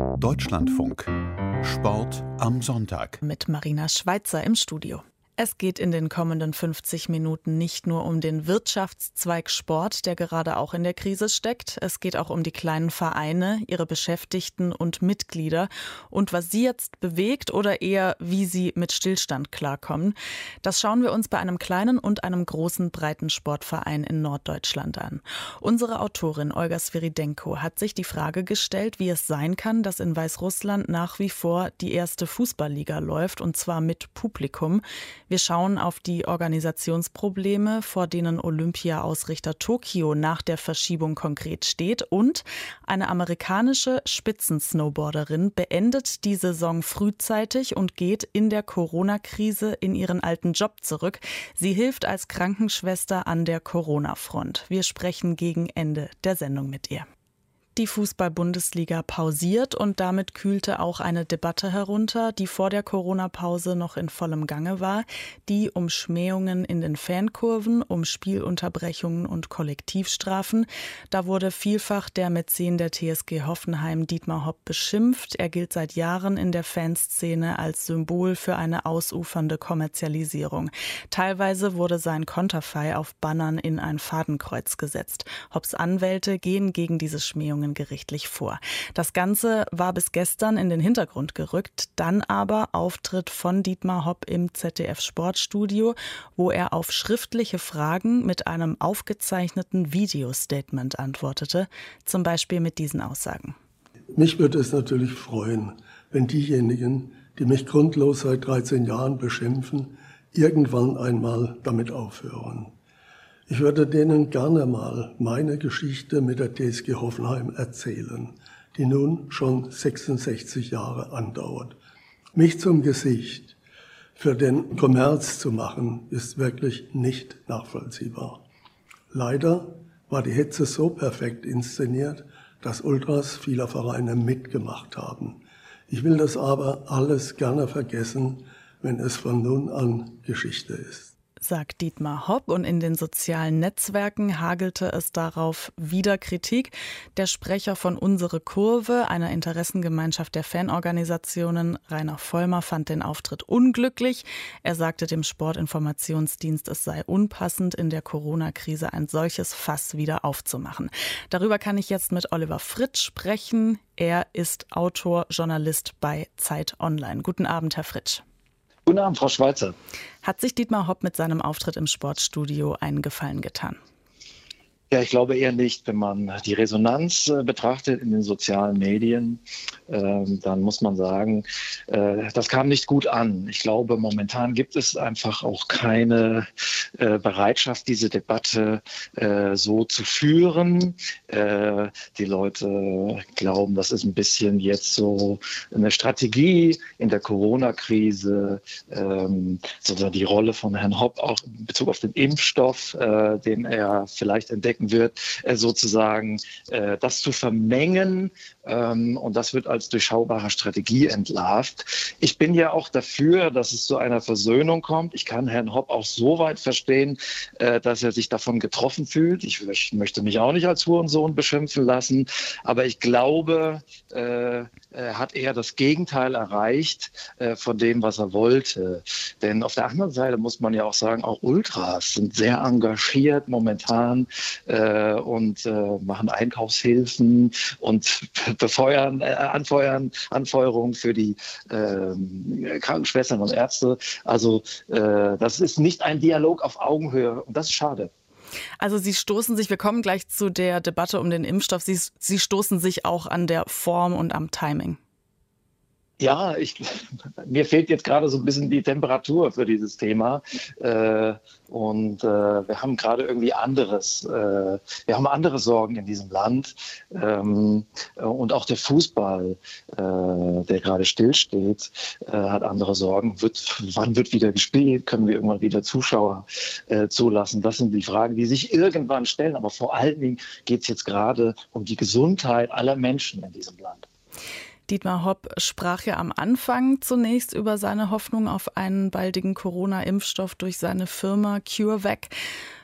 Deutschlandfunk. Sport am Sonntag. Mit Marina Schweizer im Studio. Es geht in den kommenden 50 Minuten nicht nur um den Wirtschaftszweig Sport, der gerade auch in der Krise steckt. Es geht auch um die kleinen Vereine, ihre Beschäftigten und Mitglieder und was sie jetzt bewegt oder eher, wie sie mit Stillstand klarkommen. Das schauen wir uns bei einem kleinen und einem großen Breitensportverein in Norddeutschland an. Unsere Autorin Olga Sviridenko hat sich die Frage gestellt, wie es sein kann, dass in Weißrussland nach wie vor die erste Fußballliga läuft, und zwar mit Publikum. Wir schauen auf die Organisationsprobleme, vor denen Olympia-Ausrichter Tokio nach der Verschiebung konkret steht, und eine amerikanische Spitzensnowboarderin beendet die Saison frühzeitig und geht in der Corona-Krise in ihren alten Job zurück. Sie hilft als Krankenschwester an der Corona-Front. Wir sprechen gegen Ende der Sendung mit ihr. Die Fußball-Bundesliga pausiert und damit kühlte auch eine Debatte herunter, die vor der Corona-Pause noch in vollem Gange war, die um Schmähungen in den Fankurven, um Spielunterbrechungen und Kollektivstrafen. Da wurde vielfach der Mäzen der TSG Hoffenheim, Dietmar Hopp, beschimpft. Er gilt seit Jahren in der Fanszene als Symbol für eine ausufernde Kommerzialisierung. Teilweise wurde sein Konterfei auf Bannern in ein Fadenkreuz gesetzt. Hopps Anwälte gehen gegen diese Schmähungen gerichtlich vor. Das Ganze war bis gestern in den Hintergrund gerückt, dann aber Auftritt von Dietmar Hopp im ZDF-Sportstudio, wo er auf schriftliche Fragen mit einem aufgezeichneten Videostatement antwortete, zum Beispiel mit diesen Aussagen. Mich würde es natürlich freuen, wenn diejenigen, die mich grundlos seit 13 Jahren beschimpfen, irgendwann einmal damit aufhören. Ich würde denen gerne mal meine Geschichte mit der TSG Hoffenheim erzählen, die nun schon 66 Jahre andauert. Mich zum Gesicht für den Kommerz zu machen, ist wirklich nicht nachvollziehbar. Leider war die Hetze so perfekt inszeniert, dass Ultras vieler Vereine mitgemacht haben. Ich will das aber alles gerne vergessen, wenn es von nun an Geschichte ist, sagt Dietmar Hopp, und in den sozialen Netzwerken hagelte es darauf wieder Kritik. Der Sprecher von Unsere Kurve, einer Interessengemeinschaft der Fanorganisationen, Rainer Vollmer, fand den Auftritt unglücklich. Er sagte dem Sportinformationsdienst, es sei unpassend, in der Corona-Krise ein solches Fass wieder aufzumachen. Darüber kann ich jetzt mit Oliver Fritsch sprechen. Er ist Autor, Journalist bei Zeit Online. Guten Abend, Herr Fritsch. Guten Abend, Frau Schweizer. Hat sich Dietmar Hopp mit seinem Auftritt im Sportstudio einen Gefallen getan? Ja, ich glaube eher nicht. Wenn man die Resonanz betrachtet in den sozialen Medien, dann muss man sagen, das kam nicht gut an. Ich glaube, momentan gibt es einfach auch keine Bereitschaft, diese Debatte so zu führen. Die Leute glauben, das ist ein bisschen jetzt so eine Strategie in der Corona-Krise, sozusagen die Rolle von Herrn Hopp auch in Bezug auf den Impfstoff, den er vielleicht entdecken wird, sozusagen das zu vermengen, und das wird als durchschaubare Strategie entlarvt. Ich bin ja auch dafür, dass es zu einer Versöhnung kommt. Ich kann Herrn Hopp auch so weit verstehen, dass er sich davon getroffen fühlt. Ich möchte mich auch nicht als Hurensohn beschimpfen lassen, aber ich glaube, hat er das Gegenteil erreicht von dem, was er wollte. Denn auf der anderen Seite muss man ja auch sagen, auch Ultras sind sehr engagiert momentan und machen Einkaufshilfen und Anfeuerungen für die Krankenschwestern und Ärzte. Also das ist nicht ein Dialog auf Augenhöhe, und das ist schade. Also Sie stoßen sich, wir kommen gleich zu der Debatte um den Impfstoff, Sie stoßen sich auch an der Form und am Timing. Ja, mir fehlt jetzt gerade so ein bisschen die Temperatur für dieses Thema. Und wir haben gerade irgendwie wir haben andere Sorgen in diesem Land. Und auch der Fußball, der gerade stillsteht, hat andere Sorgen. Wann wird wieder gespielt? Können wir irgendwann wieder Zuschauer zulassen? Das sind die Fragen, die sich irgendwann stellen. Aber vor allen Dingen geht es jetzt gerade um die Gesundheit aller Menschen in diesem Land. Dietmar Hopp sprach ja am Anfang zunächst über seine Hoffnung auf einen baldigen Corona-Impfstoff durch seine Firma CureVac.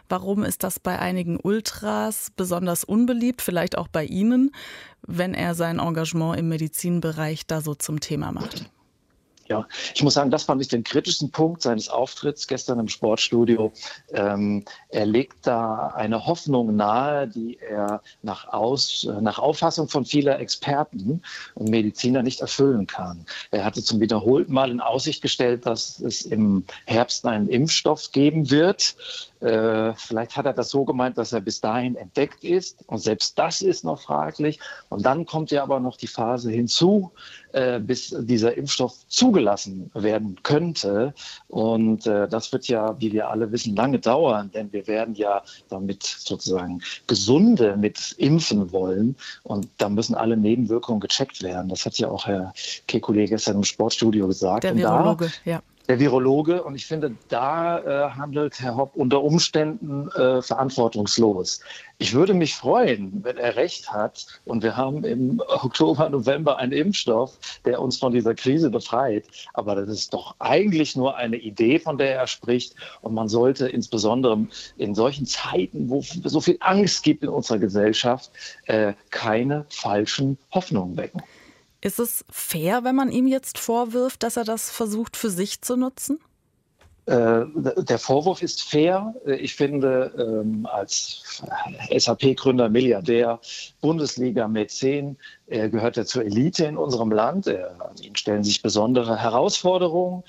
Warum ist das bei einigen Ultras besonders unbeliebt, vielleicht auch bei Ihnen, wenn er sein Engagement im Medizinbereich da so zum Thema macht? Ja, ich muss sagen, das fand ich den kritischsten Punkt seines Auftritts gestern im Sportstudio. Er legt da eine Hoffnung nahe, die er nach Auffassung von vieler Experten und Mediziner nicht erfüllen kann. Er hatte zum wiederholten Mal in Aussicht gestellt, dass es im Herbst einen Impfstoff geben wird. Vielleicht hat er das so gemeint, dass er bis dahin entdeckt ist. Und selbst das ist noch fraglich. Und dann kommt ja aber noch die Phase hinzu, bis dieser Impfstoff zugelassen werden könnte. Und das wird ja, wie wir alle wissen, lange dauern. Denn wir werden ja damit sozusagen Gesunde mit impfen wollen. Und da müssen alle Nebenwirkungen gecheckt werden. Das hat ja auch Herr Kekulé gestern im Sportstudio gesagt. Der Virologe, ja. Der Virologe. Und ich finde, da handelt Herr Hopp unter Umständen verantwortungslos. Ich würde mich freuen, wenn er recht hat. Und wir haben im Oktober, November einen Impfstoff, der uns von dieser Krise befreit. Aber das ist doch eigentlich nur eine Idee, von der er spricht. Und man sollte insbesondere in solchen Zeiten, wo es so viel Angst gibt in unserer Gesellschaft, keine falschen Hoffnungen wecken. Ist es fair, wenn man ihm jetzt vorwirft, dass er das versucht für sich zu nutzen? Der Vorwurf ist fair. Ich finde, als SAP-Gründer, Milliardär, Bundesliga-Mäzen, gehört er zur Elite in unserem Land. Ihm stellen sich besondere Herausforderungen.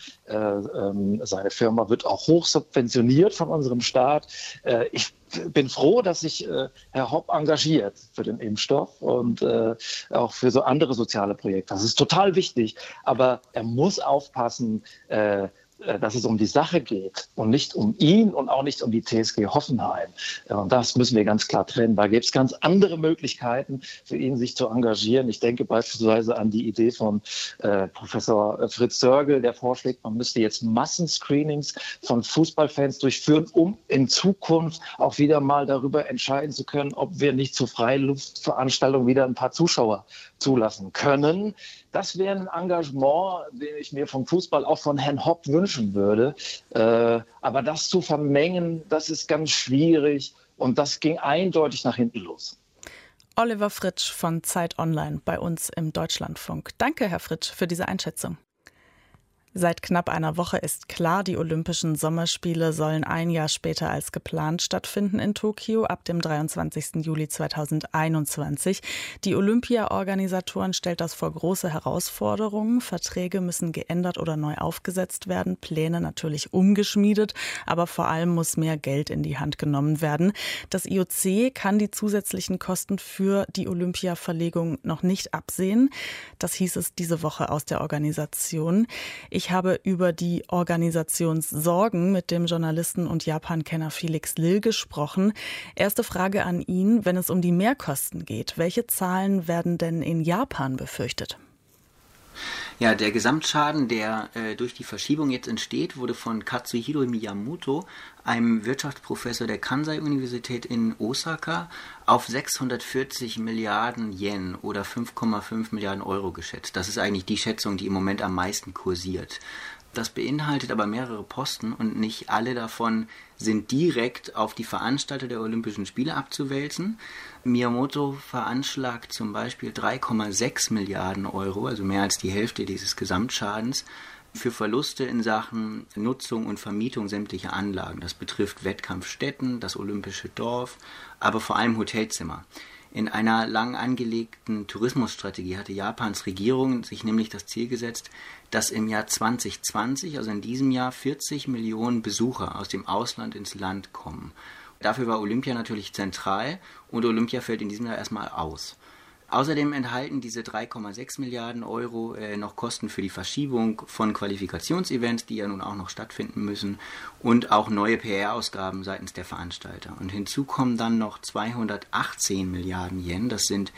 Seine Firma wird auch hoch subventioniert von unserem Staat. Ich bin froh, dass sich Herr Hopp engagiert für den Impfstoff und auch für so andere soziale Projekte. Das ist total wichtig, aber er muss aufpassen, dass es um die Sache geht und nicht um ihn und auch nicht um die TSG Hoffenheim. Und das müssen wir ganz klar trennen. Da gibt es ganz andere Möglichkeiten für ihn, sich zu engagieren. Ich denke beispielsweise an die Idee von Professor Fritz Sörgel, der vorschlägt, man müsste jetzt Massenscreenings von Fußballfans durchführen, um in Zukunft auch wieder mal darüber entscheiden zu können, ob wir nicht zu Freiluftveranstaltungen wieder ein paar Zuschauer zulassen können. Das wäre ein Engagement, den ich mir vom Fußball auch von Herrn Hopp wünschen würde. Aber das zu vermengen, das ist ganz schwierig und das ging eindeutig nach hinten los. Oliver Fritsch von Zeit Online bei uns im Deutschlandfunk. Danke, Herr Fritsch, für diese Einschätzung. Seit knapp einer Woche ist klar, die Olympischen Sommerspiele sollen ein Jahr später als geplant stattfinden in Tokio, ab dem 23. Juli 2021. Die Olympia-Organisatoren stellt das vor große Herausforderungen. Verträge müssen geändert oder neu aufgesetzt werden, Pläne natürlich umgeschmiedet, aber vor allem muss mehr Geld in die Hand genommen werden. Das IOC kann die zusätzlichen Kosten für die Olympia-Verlegung noch nicht absehen. Das hieß es diese Woche aus der Organisation. Ich habe über die Organisationssorgen mit dem Journalisten und Japan-Kenner Felix Lill gesprochen. Erste Frage an ihn, wenn es um die Mehrkosten geht. Welche Zahlen werden denn in Japan befürchtet? Ja, der Gesamtschaden, der durch die Verschiebung jetzt entsteht, wurde von Katsuhiro Miyamoto, einem Wirtschaftsprofessor der Kansai-Universität in Osaka, auf 640 Milliarden Yen oder 5,5 Milliarden Euro geschätzt. Das ist eigentlich die Schätzung, die im Moment am meisten kursiert. Das beinhaltet aber mehrere Posten und nicht alle davon sind direkt auf die Veranstalter der Olympischen Spiele abzuwälzen. Miyamoto veranschlagt zum Beispiel 3,6 Milliarden Euro, also mehr als die Hälfte dieses Gesamtschadens, für Verluste in Sachen Nutzung und Vermietung sämtlicher Anlagen. Das betrifft Wettkampfstätten, das Olympische Dorf, aber vor allem Hotelzimmer. In einer lang angelegten Tourismusstrategie hatte Japans Regierung sich nämlich das Ziel gesetzt, dass im Jahr 2020, also in diesem Jahr, 40 Millionen Besucher aus dem Ausland ins Land kommen. Dafür war Olympia natürlich zentral und Olympia fällt in diesem Jahr erstmal aus. Außerdem enthalten diese 3,6 Milliarden Euro noch Kosten für die Verschiebung von Qualifikationsevents, die ja nun auch noch stattfinden müssen, und auch neue PR-Ausgaben seitens der Veranstalter. Und hinzu kommen dann noch 218 Milliarden Yen, das sind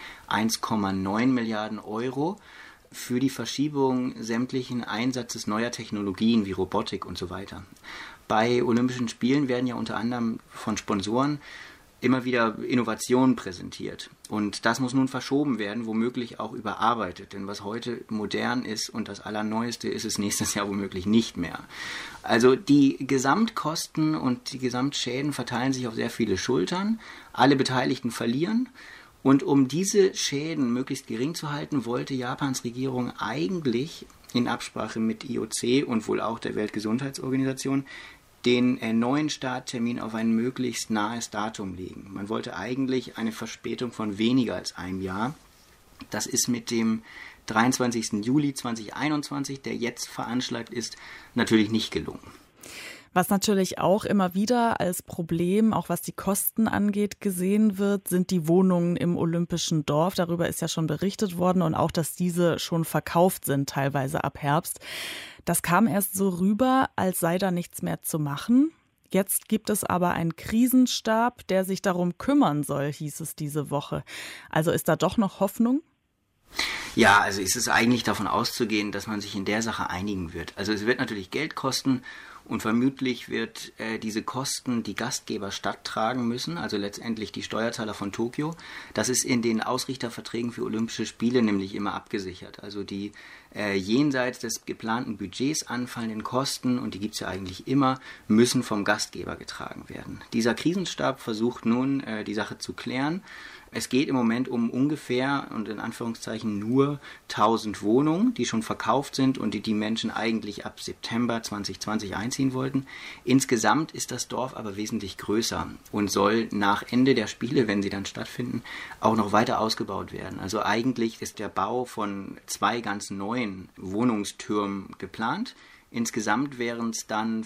1,9 Milliarden Euro, für die Verschiebung sämtlichen Einsatzes neuer Technologien wie Robotik und so weiter. Bei Olympischen Spielen werden ja unter anderem von Sponsoren immer wieder Innovationen präsentiert. Und das muss nun verschoben werden, womöglich auch überarbeitet. Denn was heute modern ist und das Allerneueste ist es nächstes Jahr womöglich nicht mehr. Also die Gesamtkosten und die Gesamtschäden verteilen sich auf sehr viele Schultern. Alle Beteiligten verlieren. Und um diese Schäden möglichst gering zu halten, wollte Japans Regierung eigentlich in Absprache mit IOC und wohl auch der Weltgesundheitsorganisation den neuen Starttermin auf ein möglichst nahes Datum legen. Man wollte eigentlich eine Verspätung von weniger als einem Jahr. Das ist mit dem 23. Juli 2021, der jetzt veranschlagt ist, natürlich nicht gelungen. Was natürlich auch immer wieder als Problem, auch was die Kosten angeht, gesehen wird, sind die Wohnungen im Olympischen Dorf. Darüber ist ja schon berichtet worden und auch, dass diese schon verkauft sind, teilweise ab Herbst. Das kam erst so rüber, als sei da nichts mehr zu machen. Jetzt gibt es aber einen Krisenstab, der sich darum kümmern soll, hieß es diese Woche. Also ist da doch noch Hoffnung? Ja, also ist es eigentlich davon auszugehen, dass man sich in der Sache einigen wird. Also es wird natürlich Geld kosten. Und vermutlich wird diese Kosten die Gastgeberstadt tragen müssen, also letztendlich die Steuerzahler von Tokio. Das ist in den Ausrichterverträgen für Olympische Spiele nämlich immer abgesichert. Also die jenseits des geplanten Budgets anfallenden Kosten, und die gibt es ja eigentlich immer, müssen vom Gastgeber getragen werden. Dieser Krisenstab versucht nun, die Sache zu klären. Es geht im Moment um ungefähr und in Anführungszeichen nur 1000 Wohnungen, die schon verkauft sind und die Menschen eigentlich ab September 2020 einziehen wollten. Insgesamt ist das Dorf aber wesentlich größer und soll nach Ende der Spiele, wenn sie dann stattfinden, auch noch weiter ausgebaut werden. Also eigentlich ist der Bau von 2 ganz neuen Wohnungstürmen geplant. Insgesamt wären es dann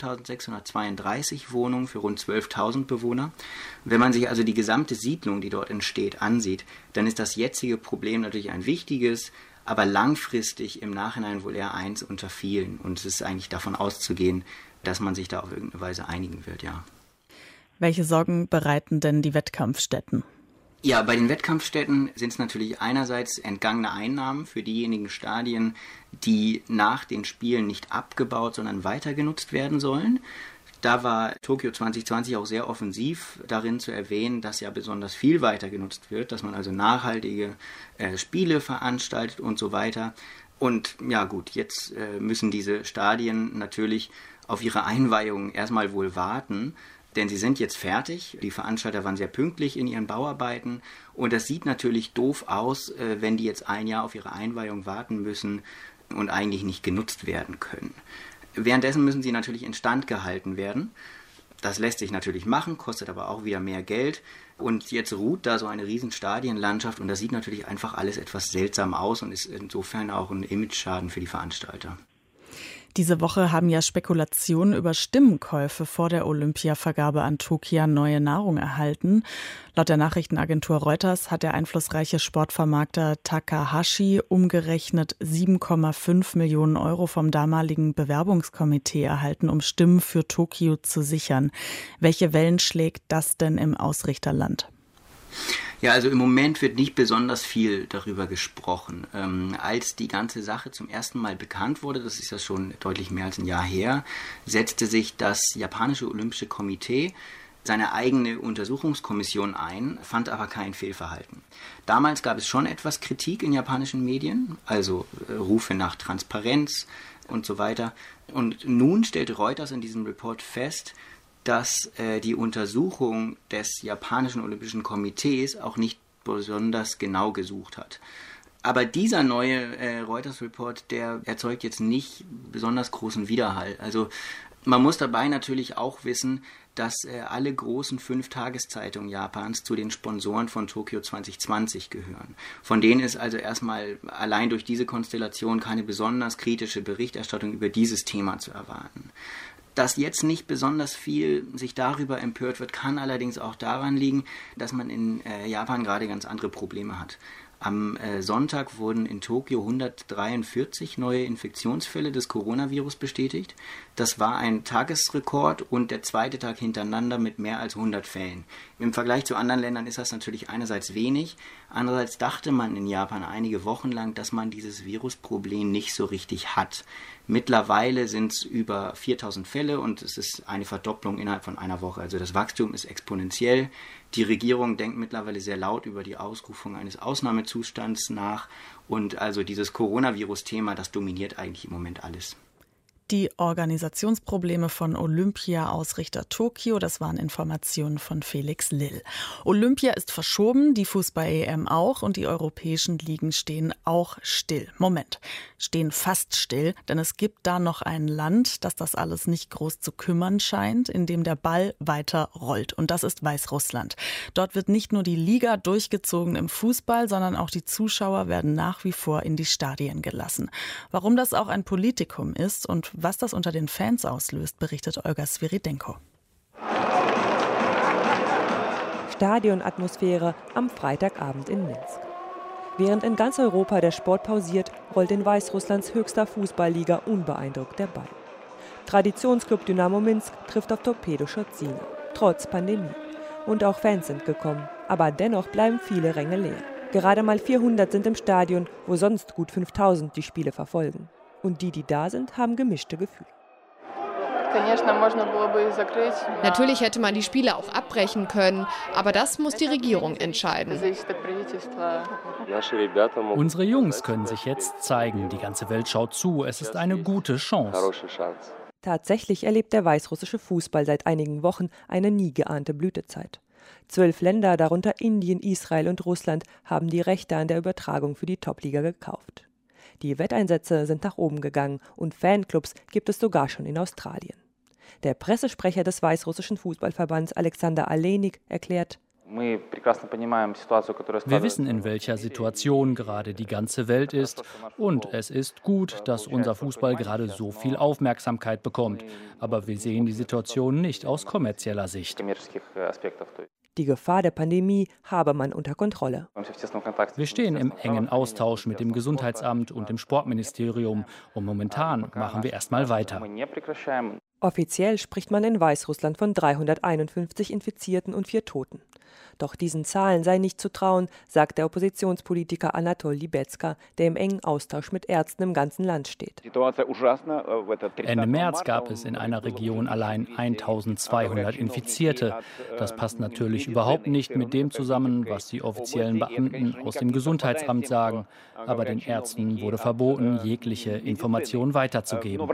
5.632 Wohnungen für rund 12.000 Bewohner. Wenn man sich also die gesamte Siedlung, die dort entsteht, ansieht, dann ist das jetzige Problem natürlich ein wichtiges, aber langfristig im Nachhinein wohl eher eins unter vielen. Und es ist eigentlich davon auszugehen, dass man sich da auf irgendeine Weise einigen wird, ja. Welche Sorgen bereiten denn die Wettkampfstätten? Ja, bei den Wettkampfstätten sind es natürlich einerseits entgangene Einnahmen für diejenigen Stadien, die nach den Spielen nicht abgebaut, sondern weiter genutzt werden sollen. Da war Tokio 2020 auch sehr offensiv darin zu erwähnen, dass ja besonders viel weiter genutzt wird, dass man also nachhaltige Spiele veranstaltet und so weiter. Und ja gut, jetzt müssen diese Stadien natürlich auf ihre Einweihung erstmal wohl warten. Denn sie sind jetzt fertig. Die Veranstalter waren sehr pünktlich in ihren Bauarbeiten. Und das sieht natürlich doof aus, wenn die jetzt ein Jahr auf ihre Einweihung warten müssen und eigentlich nicht genutzt werden können. Währenddessen müssen sie natürlich instand gehalten werden. Das lässt sich natürlich machen, kostet aber auch wieder mehr Geld. Und jetzt ruht da so eine riesen Stadienlandschaft und das sieht natürlich einfach alles etwas seltsam aus und ist insofern auch ein Imageschaden für die Veranstalter. Diese Woche haben ja Spekulationen über Stimmenkäufe vor der Olympiavergabe an Tokio neue Nahrung erhalten. Laut der Nachrichtenagentur Reuters hat der einflussreiche Sportvermarkter Takahashi umgerechnet 7,5 Millionen Euro vom damaligen Bewerbungskomitee erhalten, um Stimmen für Tokio zu sichern. Welche Wellen schlägt das denn im Ausrichterland? Ja, also im Moment wird nicht besonders viel darüber gesprochen. Als die ganze Sache zum ersten Mal bekannt wurde, das ist ja schon deutlich mehr als ein Jahr her, setzte sich das japanische Olympische Komitee seine eigene Untersuchungskommission ein, fand aber kein Fehlverhalten. Damals gab es schon etwas Kritik in japanischen Medien, also Rufe nach Transparenz und so weiter. Und nun stellte Reuters in diesem Report fest, dass die Untersuchung des japanischen Olympischen Komitees auch nicht besonders genau gesucht hat. Aber dieser neue Reuters-Report, der erzeugt jetzt nicht besonders großen Widerhall. Also man muss dabei natürlich auch wissen, dass alle großen 5 Tageszeitungen Japans zu den Sponsoren von Tokio 2020 gehören. Von denen ist also erstmal allein durch diese Konstellation keine besonders kritische Berichterstattung über dieses Thema zu erwarten. Dass jetzt nicht besonders viel sich darüber empört wird, kann allerdings auch daran liegen, dass man in Japan gerade ganz andere Probleme hat. Am Sonntag wurden in Tokio 143 neue Infektionsfälle des Coronavirus bestätigt. Das war ein Tagesrekord und der zweite Tag hintereinander mit mehr als 100 Fällen. Im Vergleich zu anderen Ländern ist das natürlich einerseits wenig, Andererseits dachte man in Japan einige Wochen lang, dass man dieses Virusproblem nicht so richtig hat. Mittlerweile sind es über 4000 Fälle und es ist eine Verdopplung innerhalb von einer Woche. Also das Wachstum ist exponentiell. Die Regierung denkt mittlerweile sehr laut über die Ausrufung eines Ausnahmezustands nach. Und also dieses Coronavirus-Thema, das dominiert eigentlich im Moment alles. Die Organisationsprobleme von Olympia-Ausrichter Tokio, das waren Informationen von Felix Lill. Olympia ist verschoben, die Fußball-EM auch und die europäischen Ligen stehen auch still. Moment, stehen fast still, denn es gibt da noch ein Land, das das alles nicht groß zu kümmern scheint, in dem der Ball weiter rollt. Und das ist Weißrussland. Dort wird nicht nur die Liga durchgezogen im Fußball, sondern auch die Zuschauer werden nach wie vor in die Stadien gelassen. Warum das auch ein Politikum ist und was das unter den Fans auslöst, berichtet Olga Sviridenko. Stadionatmosphäre am Freitagabend in Minsk. Während in ganz Europa der Sport pausiert, rollt in Weißrusslands höchster Fußballliga unbeeindruckt der Ball. Traditionsclub Dynamo Minsk trifft auf Torpedo Schotzina, trotz Pandemie. Und auch Fans sind gekommen, aber dennoch bleiben viele Ränge leer. Gerade mal 400 sind im Stadion, wo sonst gut 5000 die Spiele verfolgen. Und die da sind, haben gemischte Gefühle. Natürlich hätte man die Spiele auch abbrechen können, aber das muss die Regierung entscheiden. Unsere Jungs können sich jetzt zeigen. Die ganze Welt schaut zu. Es ist eine gute Chance. Tatsächlich erlebt der weißrussische Fußball seit einigen Wochen eine nie geahnte Blütezeit. 12 Länder, darunter Indien, Israel und Russland, haben die Rechte an der Übertragung für die Topliga gekauft. Die Wetteinsätze sind nach oben gegangen und Fanclubs gibt es sogar schon in Australien. Der Pressesprecher des weißrussischen Fußballverbands Alexander Alenik erklärt: Wir wissen, in welcher Situation gerade die ganze Welt ist. Und es ist gut, dass unser Fußball gerade so viel Aufmerksamkeit bekommt. Aber wir sehen die Situation nicht aus kommerzieller Sicht. Die Gefahr der Pandemie habe man unter Kontrolle. Wir stehen im engen Austausch mit dem Gesundheitsamt und dem Sportministerium. Und momentan machen wir erstmal weiter. Offiziell spricht man in Weißrussland von 351 Infizierten und 4 Toten. Doch diesen Zahlen sei nicht zu trauen, sagt der Oppositionspolitiker Anatol Libetska, der im engen Austausch mit Ärzten im ganzen Land steht. Ende März gab es in einer Region allein 1200 Infizierte. Das passt natürlich überhaupt nicht mit dem zusammen, was die offiziellen Beamten aus dem Gesundheitsamt sagen. Aber den Ärzten wurde verboten, jegliche Information weiterzugeben.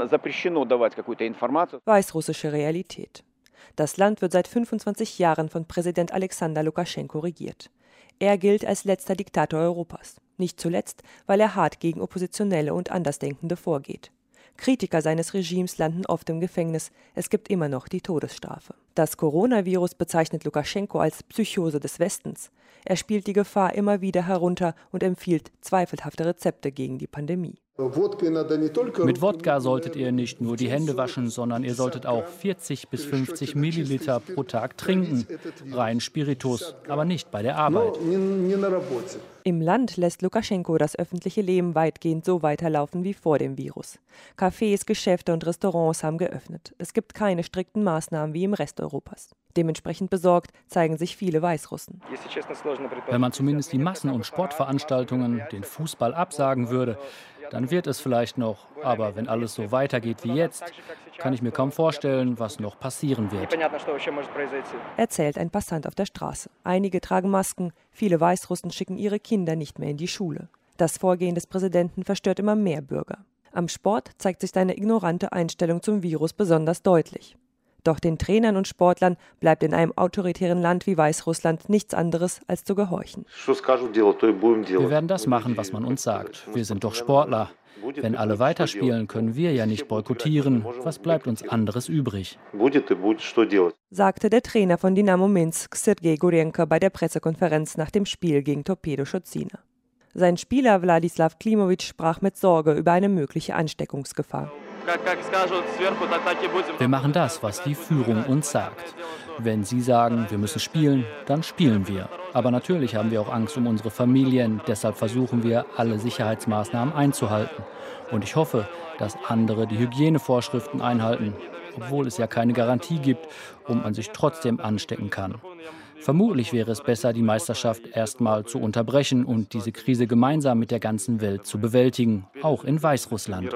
Weißrussische Realität. Das Land wird seit 25 Jahren von Präsident Alexander Lukaschenko regiert. Er gilt als letzter Diktator Europas. Nicht zuletzt, weil er hart gegen Oppositionelle und Andersdenkende vorgeht. Kritiker seines Regimes landen oft im Gefängnis. Es gibt immer noch die Todesstrafe. Das Coronavirus bezeichnet Lukaschenko als Psychose des Westens. Er spielt die Gefahr immer wieder herunter und empfiehlt zweifelhafte Rezepte gegen die Pandemie. Mit Wodka solltet ihr nicht nur die Hände waschen, sondern ihr solltet auch 40 bis 50 Milliliter pro Tag trinken. Rein Spiritus, aber nicht bei der Arbeit. Im Land lässt Lukaschenko das öffentliche Leben weitgehend so weiterlaufen wie vor dem Virus. Cafés, Geschäfte und Restaurants haben geöffnet. Es gibt keine strikten Maßnahmen wie im Rest Europas. Dementsprechend besorgt zeigen sich viele Weißrussen. Wenn man zumindest die Massen- und Sportveranstaltungen, den Fußball absagen würde, dann wird es vielleicht noch. Aber wenn alles so weitergeht wie jetzt, kann ich mir kaum vorstellen, was noch passieren wird. Erzählt ein Passant auf der Straße. Einige tragen Masken, viele Weißrussen schicken ihre Kinder nicht mehr in die Schule. Das Vorgehen des Präsidenten verstört immer mehr Bürger. Am Sport zeigt sich seine ignorante Einstellung zum Virus besonders deutlich. Doch den Trainern und Sportlern bleibt in einem autoritären Land wie Weißrussland nichts anderes als zu gehorchen. Wir werden das machen, was man uns sagt. Wir sind doch Sportler. Wenn alle weiterspielen, können wir ja nicht boykottieren. Was bleibt uns anderes übrig? Sagte der Trainer von Dynamo Minsk, Sergei Gurenko, bei der Pressekonferenz nach dem Spiel gegen Torpedo Schotzina. Sein Spieler Wladislav Klimovic sprach mit Sorge über eine mögliche Ansteckungsgefahr. Wir machen das, was die Führung uns sagt. Wenn sie sagen, wir müssen spielen, dann spielen wir. Aber natürlich haben wir auch Angst um unsere Familien. Deshalb versuchen wir, alle Sicherheitsmaßnahmen einzuhalten. Und ich hoffe, dass andere die Hygienevorschriften einhalten, obwohl es ja keine Garantie gibt und man sich trotzdem anstecken kann. Vermutlich wäre es besser, die Meisterschaft erstmal zu unterbrechen und diese Krise gemeinsam mit der ganzen Welt zu bewältigen, auch in Weißrussland.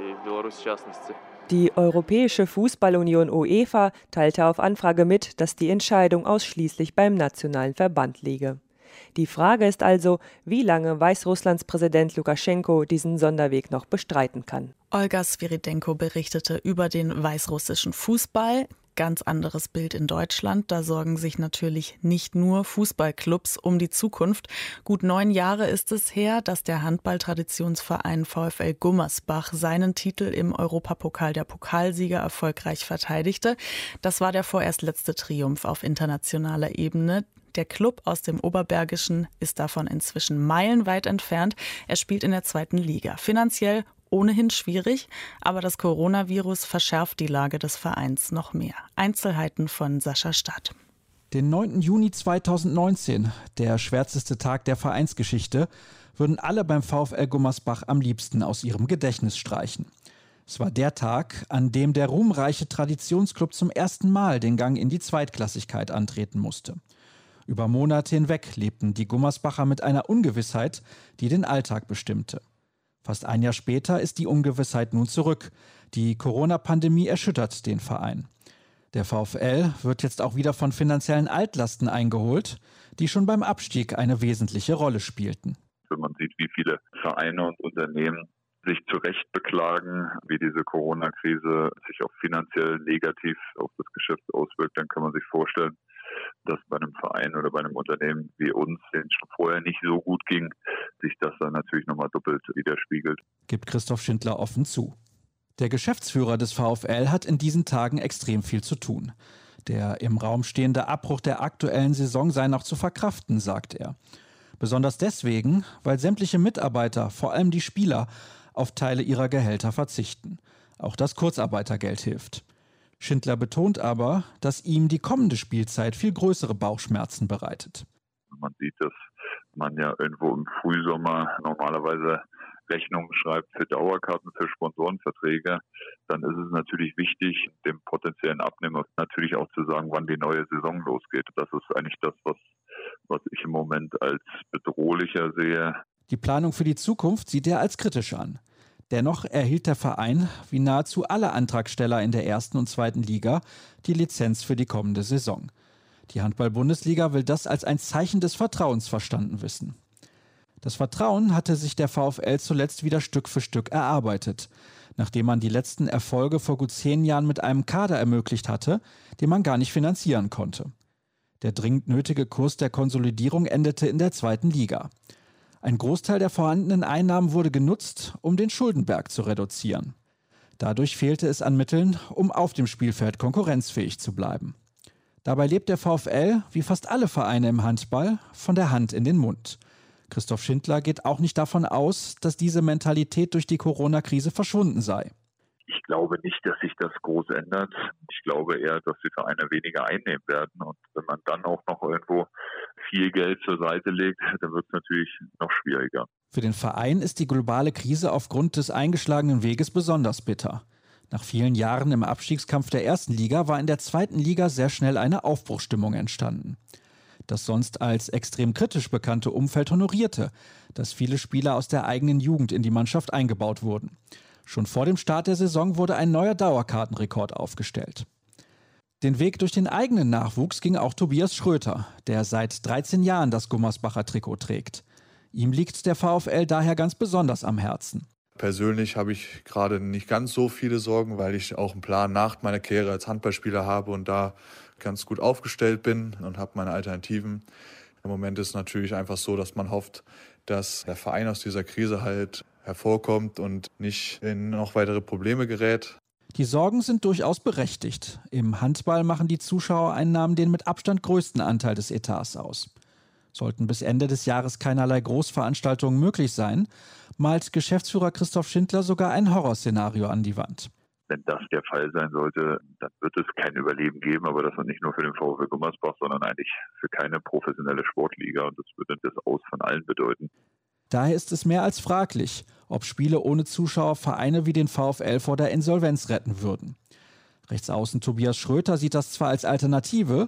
Die Europäische Fußballunion UEFA teilte auf Anfrage mit, dass die Entscheidung ausschließlich beim nationalen Verband liege. Die Frage ist also, wie lange Weißrusslands Präsident Lukaschenko diesen Sonderweg noch bestreiten kann. Olga Sviridenko berichtete über den weißrussischen Fußball. Ganz anderes Bild in Deutschland. Da sorgen sich natürlich nicht nur Fußballclubs um die Zukunft. Gut 9 Jahre ist es her, dass der Handballtraditionsverein VfL Gummersbach seinen Titel im Europapokal der Pokalsieger erfolgreich verteidigte. Das war der vorerst letzte Triumph auf internationaler Ebene. Der Club aus dem Oberbergischen ist davon inzwischen meilenweit entfernt. Er spielt in der 2. Liga. Finanziell ohnehin schwierig, aber das Coronavirus verschärft die Lage des Vereins noch mehr. Einzelheiten von Sascha Stadt. Den 9. Juni 2019, der schwärzeste Tag der Vereinsgeschichte, würden alle beim VfL Gummersbach am liebsten aus ihrem Gedächtnis streichen. Es war der Tag, an dem der ruhmreiche Traditionsclub zum ersten Mal den Gang in die Zweitklassigkeit antreten musste. Über Monate hinweg lebten die Gummersbacher mit einer Ungewissheit, die den Alltag bestimmte. Fast ein Jahr später ist die Ungewissheit nun zurück. Die Corona-Pandemie erschüttert den Verein. Der VfL wird jetzt auch wieder von finanziellen Altlasten eingeholt, die schon beim Abstieg eine wesentliche Rolle spielten. Wenn man sieht, wie viele Vereine und Unternehmen sich zu Recht beklagen, wie diese Corona-Krise sich auch finanziell negativ auf das Geschäft auswirkt, dann kann man sich vorstellen, dass bei einem Verein oder bei einem Unternehmen wie uns, denen es schon vorher nicht so gut ging, sich das dann natürlich nochmal doppelt widerspiegelt. Gibt Christoph Schindler offen zu. Der Geschäftsführer des VfL hat in diesen Tagen extrem viel zu tun. Der im Raum stehende Abbruch der aktuellen Saison sei noch zu verkraften, sagt er. Besonders deswegen, weil sämtliche Mitarbeiter, vor allem die Spieler, auf Teile ihrer Gehälter verzichten. Auch das Kurzarbeitergeld hilft. Schindler betont aber, dass ihm die kommende Spielzeit viel größere Bauchschmerzen bereitet. Man sieht, dass man ja irgendwo im Frühsommer normalerweise Rechnungen schreibt für Dauerkarten, für Sponsorenverträge. Dann ist es natürlich wichtig, dem potenziellen Abnehmer natürlich auch zu sagen, wann die neue Saison losgeht. Das ist eigentlich das, was ich im Moment als bedrohlicher sehe. Die Planung für die Zukunft sieht er als kritisch an. Dennoch erhielt der Verein, wie nahezu alle Antragsteller in der 1. und 2. Liga, die Lizenz für die kommende Saison. Die Handball-Bundesliga will das als ein Zeichen des Vertrauens verstanden wissen. Das Vertrauen hatte sich der VfL zuletzt wieder Stück für Stück erarbeitet, nachdem man die letzten Erfolge vor gut 10 Jahren mit einem Kader ermöglicht hatte, den man gar nicht finanzieren konnte. Der dringend nötige Kurs der Konsolidierung endete in der 2. Liga. Ein Großteil der vorhandenen Einnahmen wurde genutzt, um den Schuldenberg zu reduzieren. Dadurch fehlte es an Mitteln, um auf dem Spielfeld konkurrenzfähig zu bleiben. Dabei lebt der VfL, wie fast alle Vereine im Handball, von der Hand in den Mund. Christoph Schindler geht auch nicht davon aus, dass diese Mentalität durch die Corona-Krise verschwunden sei. Ich glaube nicht, dass sich das groß ändert. Ich glaube eher, dass die Vereine weniger einnehmen werden. Und wenn man dann auch noch irgendwo viel Geld zur Seite legt, dann wird es natürlich noch schwieriger. Für den Verein ist die globale Krise aufgrund des eingeschlagenen Weges besonders bitter. Nach vielen Jahren im Abstiegskampf der 1. Liga war in der 2. Liga sehr schnell eine Aufbruchsstimmung entstanden. Das sonst als extrem kritisch bekannte Umfeld honorierte, dass viele Spieler aus der eigenen Jugend in die Mannschaft eingebaut wurden. Schon vor dem Start der Saison wurde ein neuer Dauerkartenrekord aufgestellt. Den Weg durch den eigenen Nachwuchs ging auch Tobias Schröter, der seit 13 Jahren das Gummersbacher Trikot trägt. Ihm liegt der VfL daher ganz besonders am Herzen. Persönlich habe ich gerade nicht ganz so viele Sorgen, weil ich auch einen Plan nach meiner Karriere als Handballspieler habe und da ganz gut aufgestellt bin und habe meine Alternativen. Im Moment ist es natürlich einfach so, dass man hofft, dass der Verein aus dieser Krise halt hervorkommt und nicht in noch weitere Probleme gerät. Die Sorgen sind durchaus berechtigt. Im Handball machen die Zuschauereinnahmen den mit Abstand größten Anteil des Etats aus. Sollten bis Ende des Jahres keinerlei Großveranstaltungen möglich sein, malt Geschäftsführer Christoph Schindler sogar ein Horrorszenario an die Wand. Wenn das der Fall sein sollte, dann wird es kein Überleben geben, aber das nicht nur für den VfL Gummersbach, sondern eigentlich für keine professionelle Sportliga. Und das würde das Aus von allen bedeuten. Daher ist es mehr als fraglich, ob Spiele ohne Zuschauer Vereine wie den VfL vor der Insolvenz retten würden. Rechtsaußen Tobias Schröter sieht das zwar als Alternative,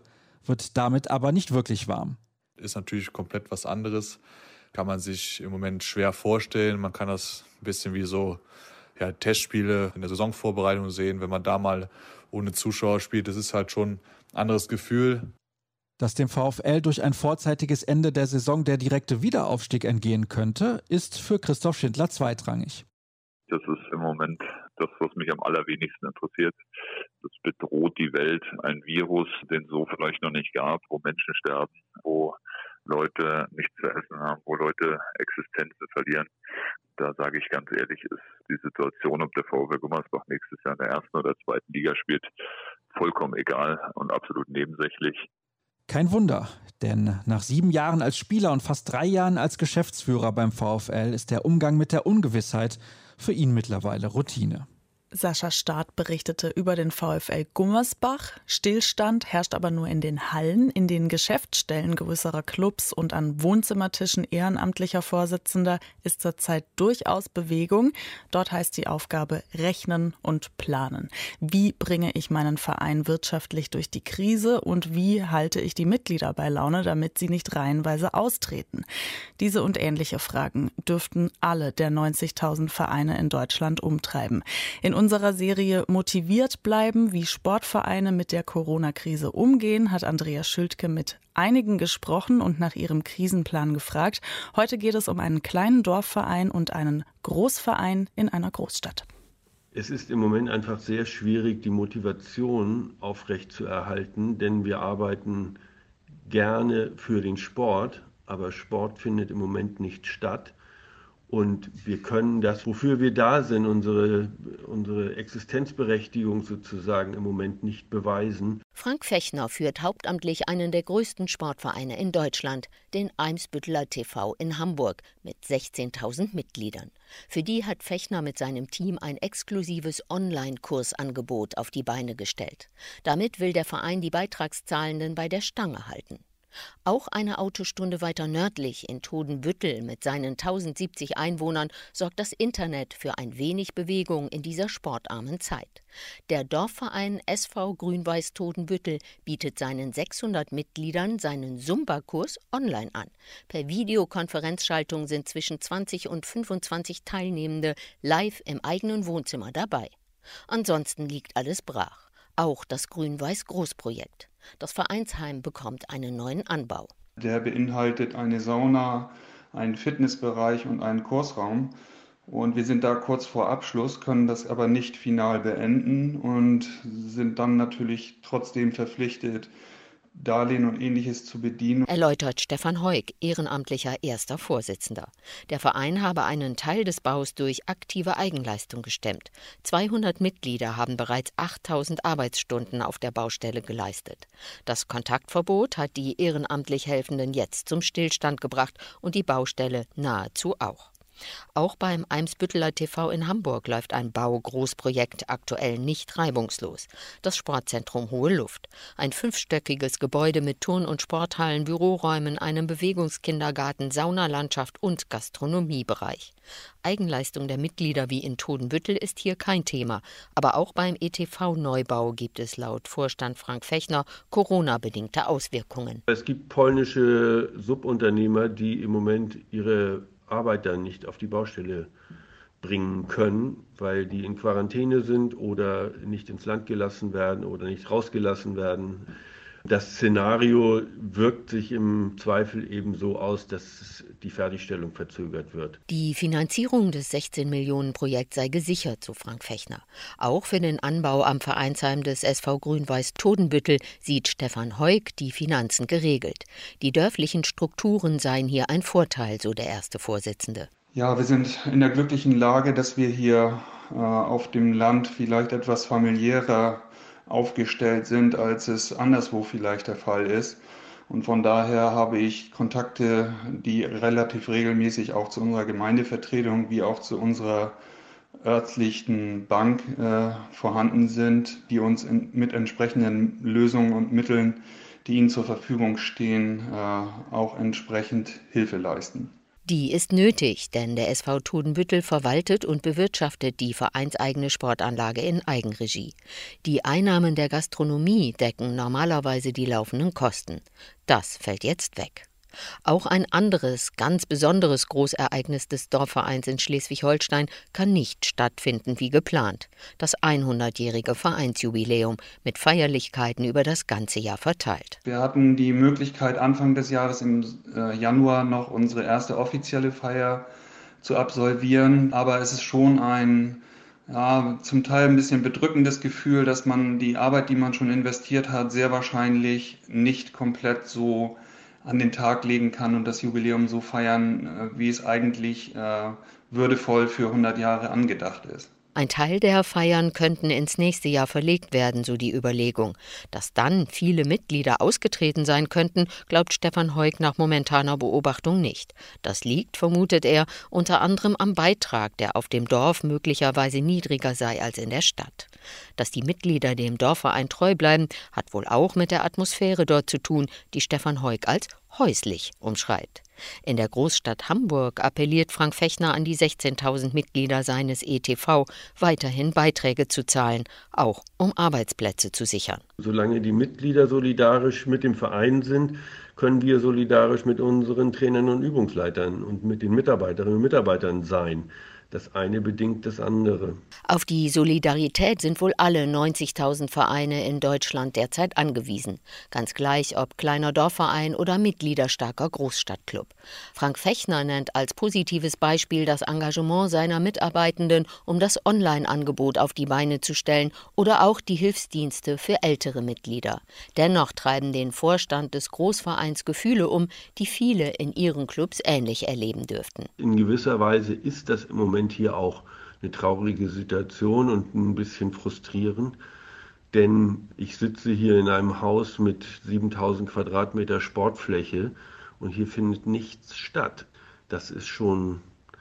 wird damit aber nicht wirklich warm. Ist natürlich komplett was anderes. Kann man sich im Moment schwer vorstellen. Man kann das ein bisschen wie so Testspiele in der Saisonvorbereitung sehen. Wenn man da mal ohne Zuschauer spielt, das ist halt schon ein anderes Gefühl. Dass dem VfL durch ein vorzeitiges Ende der Saison der direkte Wiederaufstieg entgehen könnte, ist für Christoph Schindler zweitrangig. Das ist im Moment das, was mich am allerwenigsten interessiert. Das bedroht die Welt, ein Virus, den es so vielleicht noch nicht gab, wo Menschen sterben, wo Leute nichts zu essen haben, wo Leute Existenzen verlieren. Da sage ich ganz ehrlich, ist die Situation, ob der VfL Gummersbach nächstes Jahr in der 1. oder 2. Liga spielt, vollkommen egal und absolut nebensächlich. Kein Wunder, denn nach 7 Jahren als Spieler und fast 3 Jahren als Geschäftsführer beim VfL ist der Umgang mit der Ungewissheit für ihn mittlerweile Routine. Sascha Staat berichtete über den VfL Gummersbach. Stillstand herrscht aber nur in den Hallen, in den Geschäftsstellen größerer Clubs und an Wohnzimmertischen ehrenamtlicher Vorsitzender ist zurzeit durchaus Bewegung. Dort heißt die Aufgabe rechnen und planen. Wie bringe ich meinen Verein wirtschaftlich durch die Krise und wie halte ich die Mitglieder bei Laune, damit sie nicht reihenweise austreten? Diese und ähnliche Fragen dürften alle der 90.000 Vereine in Deutschland umtreiben. In unserer Serie Motiviert bleiben, wie Sportvereine mit der Corona-Krise umgehen, hat Andrea Schültke mit einigen gesprochen und nach ihrem Krisenplan gefragt. Heute geht es um einen kleinen Dorfverein und einen Großverein in einer Großstadt. Es ist im Moment einfach sehr schwierig, die Motivation aufrechtzuerhalten, denn wir arbeiten gerne für den Sport, aber Sport findet im Moment nicht statt. Und wir können das, wofür wir da sind, unsere Existenzberechtigung sozusagen im Moment nicht beweisen. Frank Fechner führt hauptamtlich einen der größten Sportvereine in Deutschland, den Eimsbütteler TV in Hamburg mit 16.000 Mitgliedern. Für die hat Fechner mit seinem Team ein exklusives Online-Kursangebot auf die Beine gestellt. Damit will der Verein die Beitragszahlenden bei der Stange halten. Auch eine Autostunde weiter nördlich in Todenbüttel mit seinen 1070 Einwohnern sorgt das Internet für ein wenig Bewegung in dieser sportarmen Zeit. Der Dorfverein SV Grün-Weiß Todenbüttel bietet seinen 600 Mitgliedern seinen Zumba-Kurs online an. Per Videokonferenzschaltung sind zwischen 20 und 25 Teilnehmende live im eigenen Wohnzimmer dabei. Ansonsten liegt alles brach. Auch das Grün-Weiß-Großprojekt. Das Vereinsheim bekommt einen neuen Anbau. Der beinhaltet eine Sauna, einen Fitnessbereich und einen Kursraum. Und wir sind da kurz vor Abschluss, können das aber nicht final beenden und sind dann natürlich trotzdem verpflichtet, Darlehen und Ähnliches zu bedienen. Erläutert Stefan Heuk, ehrenamtlicher erster Vorsitzender. Der Verein habe einen Teil des Baus durch aktive Eigenleistung gestemmt. 200 Mitglieder haben bereits 8.000 Arbeitsstunden auf der Baustelle geleistet. Das Kontaktverbot hat die ehrenamtlich Helfenden jetzt zum Stillstand gebracht und die Baustelle nahezu auch. Auch beim Eimsbütteler TV in Hamburg läuft ein Baugroßprojekt aktuell nicht reibungslos. Das Sportzentrum Hohe Luft. Ein 5-stöckiges Gebäude mit Turn- und Sporthallen, Büroräumen, einem Bewegungskindergarten, Saunalandschaft und Gastronomiebereich. Eigenleistung der Mitglieder wie in Todenbüttel ist hier kein Thema. Aber auch beim ETV-Neubau gibt es laut Vorstand Frank Fechner Corona-bedingte Auswirkungen. Es gibt polnische Subunternehmer, die im Moment ihre Arbeiter nicht auf die Baustelle bringen können, weil die in Quarantäne sind oder nicht ins Land gelassen werden oder nicht rausgelassen werden. Das Szenario wirkt sich im Zweifel eben so aus, dass die Fertigstellung verzögert wird. Die Finanzierung des 16-Millionen-Projekts sei gesichert, so Frank Fechner. Auch für den Anbau am Vereinsheim des SV Grün-Weiß Todenbüttel sieht Stefan Heuk die Finanzen geregelt. Die dörflichen Strukturen seien hier ein Vorteil, so der erste Vorsitzende. Ja, wir sind in der glücklichen Lage, dass wir hier auf dem Land vielleicht etwas familiärer aufgestellt sind, als es anderswo vielleicht der Fall ist. Und von daher habe ich Kontakte, die relativ regelmäßig auch zu unserer Gemeindevertretung wie auch zu unserer örtlichen Bank vorhanden sind, die uns mit entsprechenden Lösungen und Mitteln, die ihnen zur Verfügung stehen, auch entsprechend Hilfe leisten. Die ist nötig, denn der SV Todenbüttel verwaltet und bewirtschaftet die vereinseigene Sportanlage in Eigenregie. Die Einnahmen der Gastronomie decken normalerweise die laufenden Kosten. Das fällt jetzt weg. Auch ein anderes, ganz besonderes Großereignis des Dorfvereins in Schleswig-Holstein kann nicht stattfinden wie geplant. Das 100-jährige Vereinsjubiläum mit Feierlichkeiten über das ganze Jahr verteilt. Wir hatten die Möglichkeit, Anfang des Jahres im Januar noch unsere erste offizielle Feier zu absolvieren. Aber es ist schon ein zum Teil ein bisschen bedrückendes Gefühl, dass man die Arbeit, die man schon investiert hat, sehr wahrscheinlich nicht komplett so an den Tag legen kann und das Jubiläum so feiern, wie es eigentlich würdevoll für 100 Jahre angedacht ist. Ein Teil der Feiern könnten ins nächste Jahr verlegt werden, so die Überlegung. Dass dann viele Mitglieder ausgetreten sein könnten, glaubt Stefan Heuk nach momentaner Beobachtung nicht. Das liegt, vermutet er, unter anderem am Beitrag, der auf dem Dorf möglicherweise niedriger sei als in der Stadt. Dass die Mitglieder dem Dorfverein treu bleiben, hat wohl auch mit der Atmosphäre dort zu tun, die Stefan Heuk als häuslich umschreibt. In der Großstadt Hamburg appelliert Frank Fechner an die 16.000 Mitglieder seines ETV, weiterhin Beiträge zu zahlen, auch um Arbeitsplätze zu sichern. Solange die Mitglieder solidarisch mit dem Verein sind, können wir solidarisch mit unseren Trainern und Übungsleitern und mit den Mitarbeiterinnen und Mitarbeitern sein. Das eine bedingt das andere. Auf die Solidarität sind wohl alle 90.000 Vereine in Deutschland derzeit angewiesen. Ganz gleich, ob kleiner Dorfverein oder mitgliederstarker Großstadtclub. Frank Fechner nennt als positives Beispiel das Engagement seiner Mitarbeitenden, um das Online-Angebot auf die Beine zu stellen oder auch die Hilfsdienste für ältere Mitglieder. Dennoch treiben den Vorstand des Großvereins Gefühle um, die viele in ihren Clubs ähnlich erleben dürften. In gewisser Weise ist das im Moment hier auch eine traurige Situation und ein bisschen frustrierend, denn ich sitze hier in einem Haus mit 7.000 Quadratmeter Sportfläche und hier findet nichts statt. Das ist schon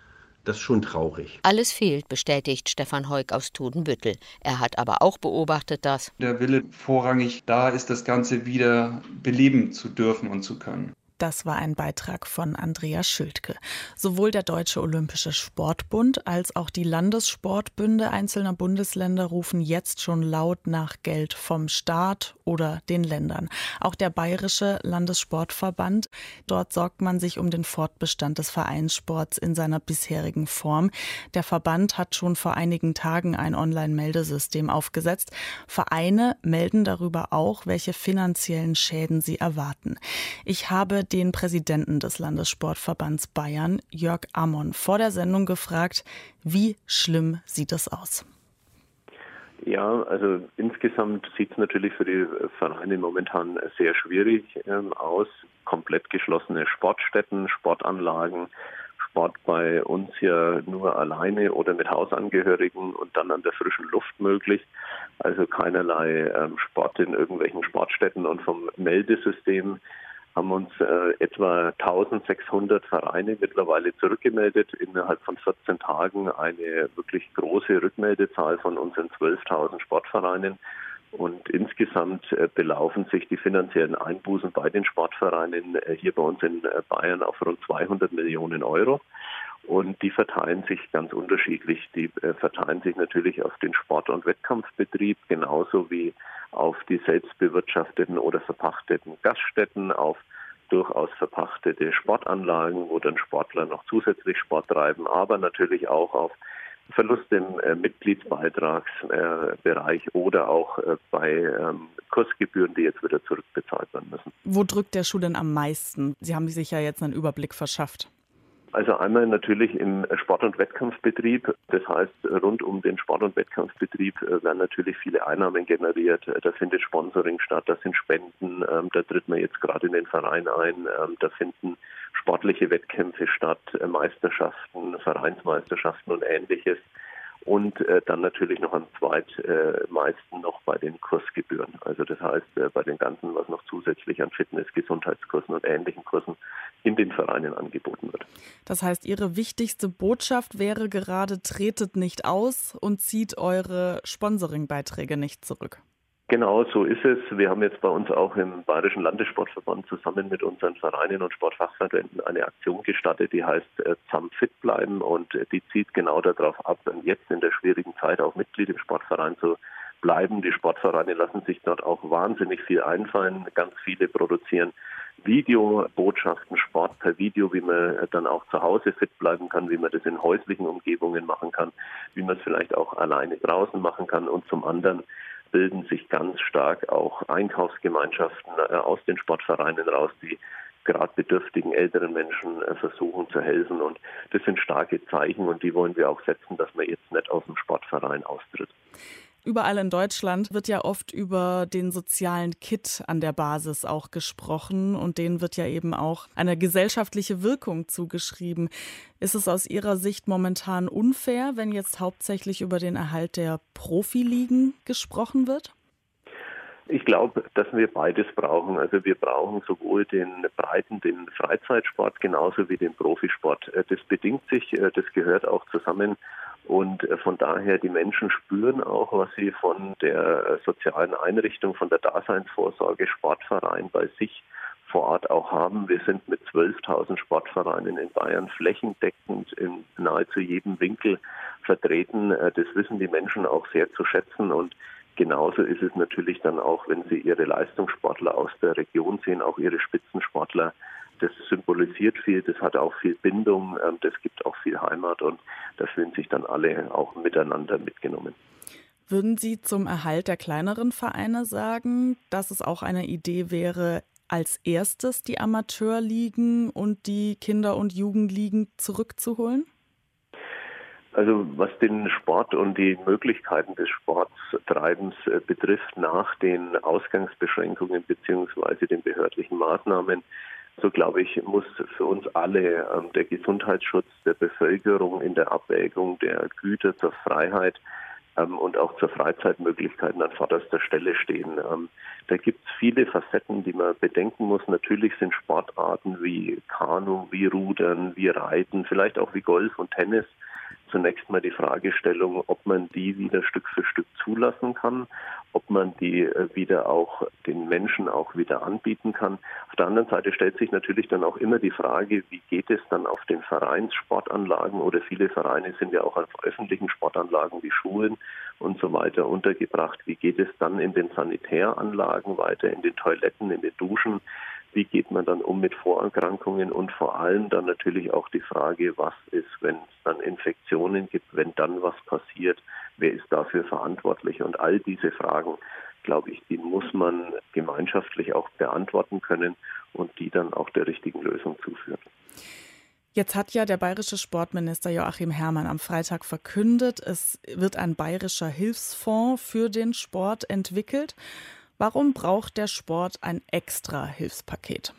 traurig. Alles fehlt, bestätigt Stefan Heuk aus Todenbüttel. Er hat aber auch beobachtet, dass der Wille vorrangig da ist, das Ganze wieder beleben zu dürfen und zu können. Das war ein Beitrag von Andreas Schildke. Sowohl der Deutsche Olympische Sportbund als auch die Landessportbünde einzelner Bundesländer rufen jetzt schon laut nach Geld vom Staat oder den Ländern. Auch der Bayerische Landessportverband. Dort sorgt man sich um den Fortbestand des Vereinssports in seiner bisherigen Form. Der Verband hat schon vor einigen Tagen ein Online-Meldesystem aufgesetzt. Vereine melden darüber auch, welche finanziellen Schäden sie erwarten. Ich habe den Präsidenten des Landessportverbands Bayern, Jörg Ammon, vor der Sendung gefragt, wie schlimm sieht es aus? Ja, also insgesamt sieht es natürlich für die Vereine momentan sehr schwierig aus. Komplett geschlossene Sportstätten, Sportanlagen, Sport bei uns ja nur alleine oder mit Hausangehörigen und dann an der frischen Luft möglich. Also keinerlei Sport in irgendwelchen Sportstätten, und vom Meldesystem haben uns etwa 1.600 Vereine mittlerweile zurückgemeldet. Innerhalb von 14 Tagen eine wirklich große Rückmeldezahl von unseren 12.000 Sportvereinen. Und insgesamt belaufen sich die finanziellen Einbußen bei den Sportvereinen hier bei uns in Bayern auf rund 200 Millionen Euro. Und die verteilen sich ganz unterschiedlich. Die verteilen sich natürlich auf den Sport- und Wettkampfbetrieb, genauso wie auf die selbstbewirtschafteten oder verpachteten Gaststätten, auf durchaus verpachtete Sportanlagen, wo dann Sportler noch zusätzlich Sport treiben, aber natürlich auch auf Verluste im Mitgliedsbeitragsbereich oder auch bei Kursgebühren, die jetzt wieder zurückbezahlt werden müssen. Wo drückt der Schuh denn am meisten? Sie haben sich ja jetzt einen Überblick verschafft. Also einmal natürlich im Sport- und Wettkampfbetrieb. Das heißt, rund um den Sport- und Wettkampfbetrieb werden natürlich viele Einnahmen generiert. Da findet Sponsoring statt, da sind Spenden, da tritt man jetzt gerade in den Verein ein, da finden sportliche Wettkämpfe statt, Meisterschaften, Vereinsmeisterschaften und Ähnliches. Und dann natürlich noch am zweitmeisten noch bei den Kursgebühren. Also das heißt, bei den ganzen, was noch zusätzlich an Fitness-, Gesundheitskursen und ähnlichen Kursen in den Vereinen angeboten wird. Das heißt, Ihre wichtigste Botschaft wäre gerade, tretet nicht aus und zieht eure Sponsoringbeiträge nicht zurück. Genau, so ist es. Wir haben jetzt bei uns auch im Bayerischen Landessportverband zusammen mit unseren Vereinen und Sportfachverbänden eine Aktion gestartet, die heißt ZAM fit bleiben, und die zielt genau darauf ab, jetzt in der schwierigen Zeit auch Mitglied im Sportverein zu bleiben. Die Sportvereine lassen sich dort auch wahnsinnig viel einfallen. Ganz viele produzieren Videobotschaften, Sport per Video, wie man dann auch zu Hause fit bleiben kann, wie man das in häuslichen Umgebungen machen kann, wie man es vielleicht auch alleine draußen machen kann. Und zum anderen bilden sich ganz stark auch Einkaufsgemeinschaften aus den Sportvereinen raus, die gerade bedürftigen älteren Menschen versuchen zu helfen. Und das sind starke Zeichen, und die wollen wir auch setzen, dass man jetzt nicht aus dem Sportverein austritt. Überall in Deutschland wird ja oft über den sozialen Kit an der Basis auch gesprochen, und denen wird ja eben auch eine gesellschaftliche Wirkung zugeschrieben. Ist es aus Ihrer Sicht momentan unfair, wenn jetzt hauptsächlich über den Erhalt der Profiligen gesprochen wird? Ich glaube, dass wir beides brauchen. Also wir brauchen sowohl den Freizeitsport genauso wie den Profisport. Das bedingt sich, das gehört auch zusammen. Und von daher, die Menschen spüren auch, was sie von der sozialen Einrichtung, von der Daseinsvorsorge, Sportverein bei sich vor Ort auch haben. Wir sind mit 12.000 Sportvereinen in Bayern flächendeckend in nahezu jedem Winkel vertreten. Das wissen die Menschen auch sehr zu schätzen, und genauso ist es natürlich dann auch, wenn sie ihre Leistungssportler aus der Region sehen, auch ihre Spitzensportler. Das symbolisiert viel, das hat auch viel Bindung, das gibt auch viel Heimat, und da fühlen sich dann alle auch miteinander mitgenommen. Würden Sie zum Erhalt der kleineren Vereine sagen, dass es auch eine Idee wäre, als erstes die Amateurligen und die Kinder- und Jugendligen zurückzuholen? Also was den Sport und die Möglichkeiten des Sporttreibens betrifft, nach den Ausgangsbeschränkungen bzw. den behördlichen Maßnahmen, so glaube ich, muss für uns alle der Gesundheitsschutz der Bevölkerung in der Abwägung der Güter zur Freiheit und auch zur Freizeitmöglichkeiten an vorderster Stelle stehen. Da gibt es viele Facetten, die man bedenken muss. Natürlich sind Sportarten wie Kanu, wie Rudern, wie Reiten, vielleicht auch wie Golf und Tennis zunächst mal die Fragestellung, ob man die wieder Stück für Stück zulassen kann, ob man die wieder auch den Menschen auch wieder anbieten kann. Auf der anderen Seite stellt sich natürlich dann auch immer die Frage, wie geht es dann auf den Vereinssportanlagen, oder viele Vereine sind ja auch an öffentlichen Sportanlagen wie Schulen und so weiter untergebracht. Wie geht es dann in den Sanitäranlagen weiter, in den Toiletten, in den Duschen? Wie geht man dann um mit Vorerkrankungen, und vor allem dann natürlich auch die Frage, was ist, wenn es dann Infektionen gibt, wenn dann was passiert, wer ist dafür verantwortlich? Und all diese Fragen, glaube ich, die muss man gemeinschaftlich auch beantworten können und die dann auch der richtigen Lösung zuführen. Jetzt hat ja der bayerische Sportminister Joachim Herrmann am Freitag verkündet, es wird ein bayerischer Hilfsfonds für den Sport entwickelt. Warum braucht der Sport ein extra Hilfspaket?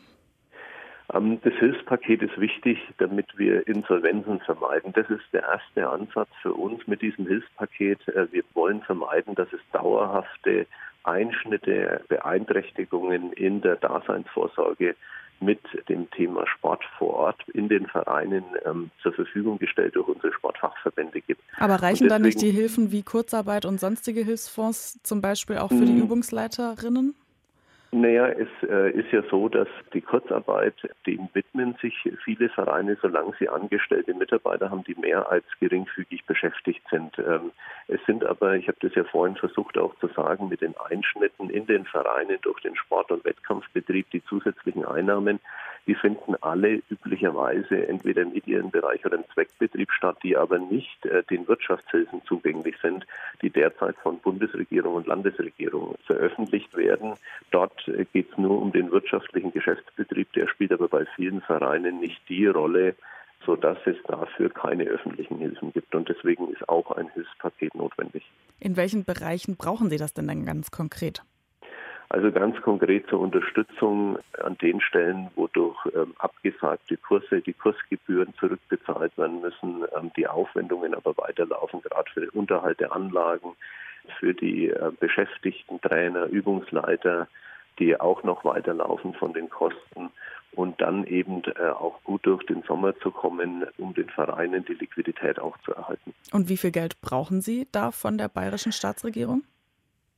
Das Hilfspaket ist wichtig, damit wir Insolvenzen vermeiden. Das ist der erste Ansatz für uns mit diesem Hilfspaket. Wir wollen vermeiden, dass es dauerhafte Einschnitte, Beeinträchtigungen in der Daseinsvorsorge mit dem Thema Sport vor Ort in den Vereinen zur Verfügung gestellt durch unsere Sportfachverbände gibt. Aber reichen da nicht die Hilfen wie Kurzarbeit und sonstige Hilfsfonds zum Beispiel auch für die Übungsleiterinnen? Naja, es ist ja so, dass die Kurzarbeit, dem widmen sich viele Vereine, solange sie angestellte Mitarbeiter haben, die mehr als geringfügig beschäftigt sind. Es sind aber, ich habe das ja vorhin versucht auch zu sagen, mit den Einschnitten in den Vereinen durch den Sport- und Wettkampfbetrieb, die zusätzlichen Einnahmen, die finden alle üblicherweise entweder im ideellen Bereich oder im Zweckbetrieb statt, die aber nicht den Wirtschaftshilfen zugänglich sind, die derzeit von Bundesregierung und Landesregierung veröffentlicht werden. Dort geht es nur um den wirtschaftlichen Geschäftsbetrieb, der spielt aber bei vielen Vereinen nicht die Rolle, sodass es dafür keine öffentlichen Hilfen gibt. Und deswegen ist auch ein Hilfspaket notwendig. In welchen Bereichen brauchen Sie das denn dann ganz konkret? Also ganz konkret zur Unterstützung an den Stellen, wo durch abgesagte Kurse die Kursgebühren zurückbezahlt werden müssen, die Aufwendungen aber weiterlaufen, gerade für den Unterhalt der Anlagen, für die Beschäftigten, Trainer, Übungsleiter, die auch noch weiterlaufen von den Kosten, und dann eben auch gut durch den Sommer zu kommen, um den Vereinen die Liquidität auch zu erhalten. Und wie viel Geld brauchen Sie da von der bayerischen Staatsregierung?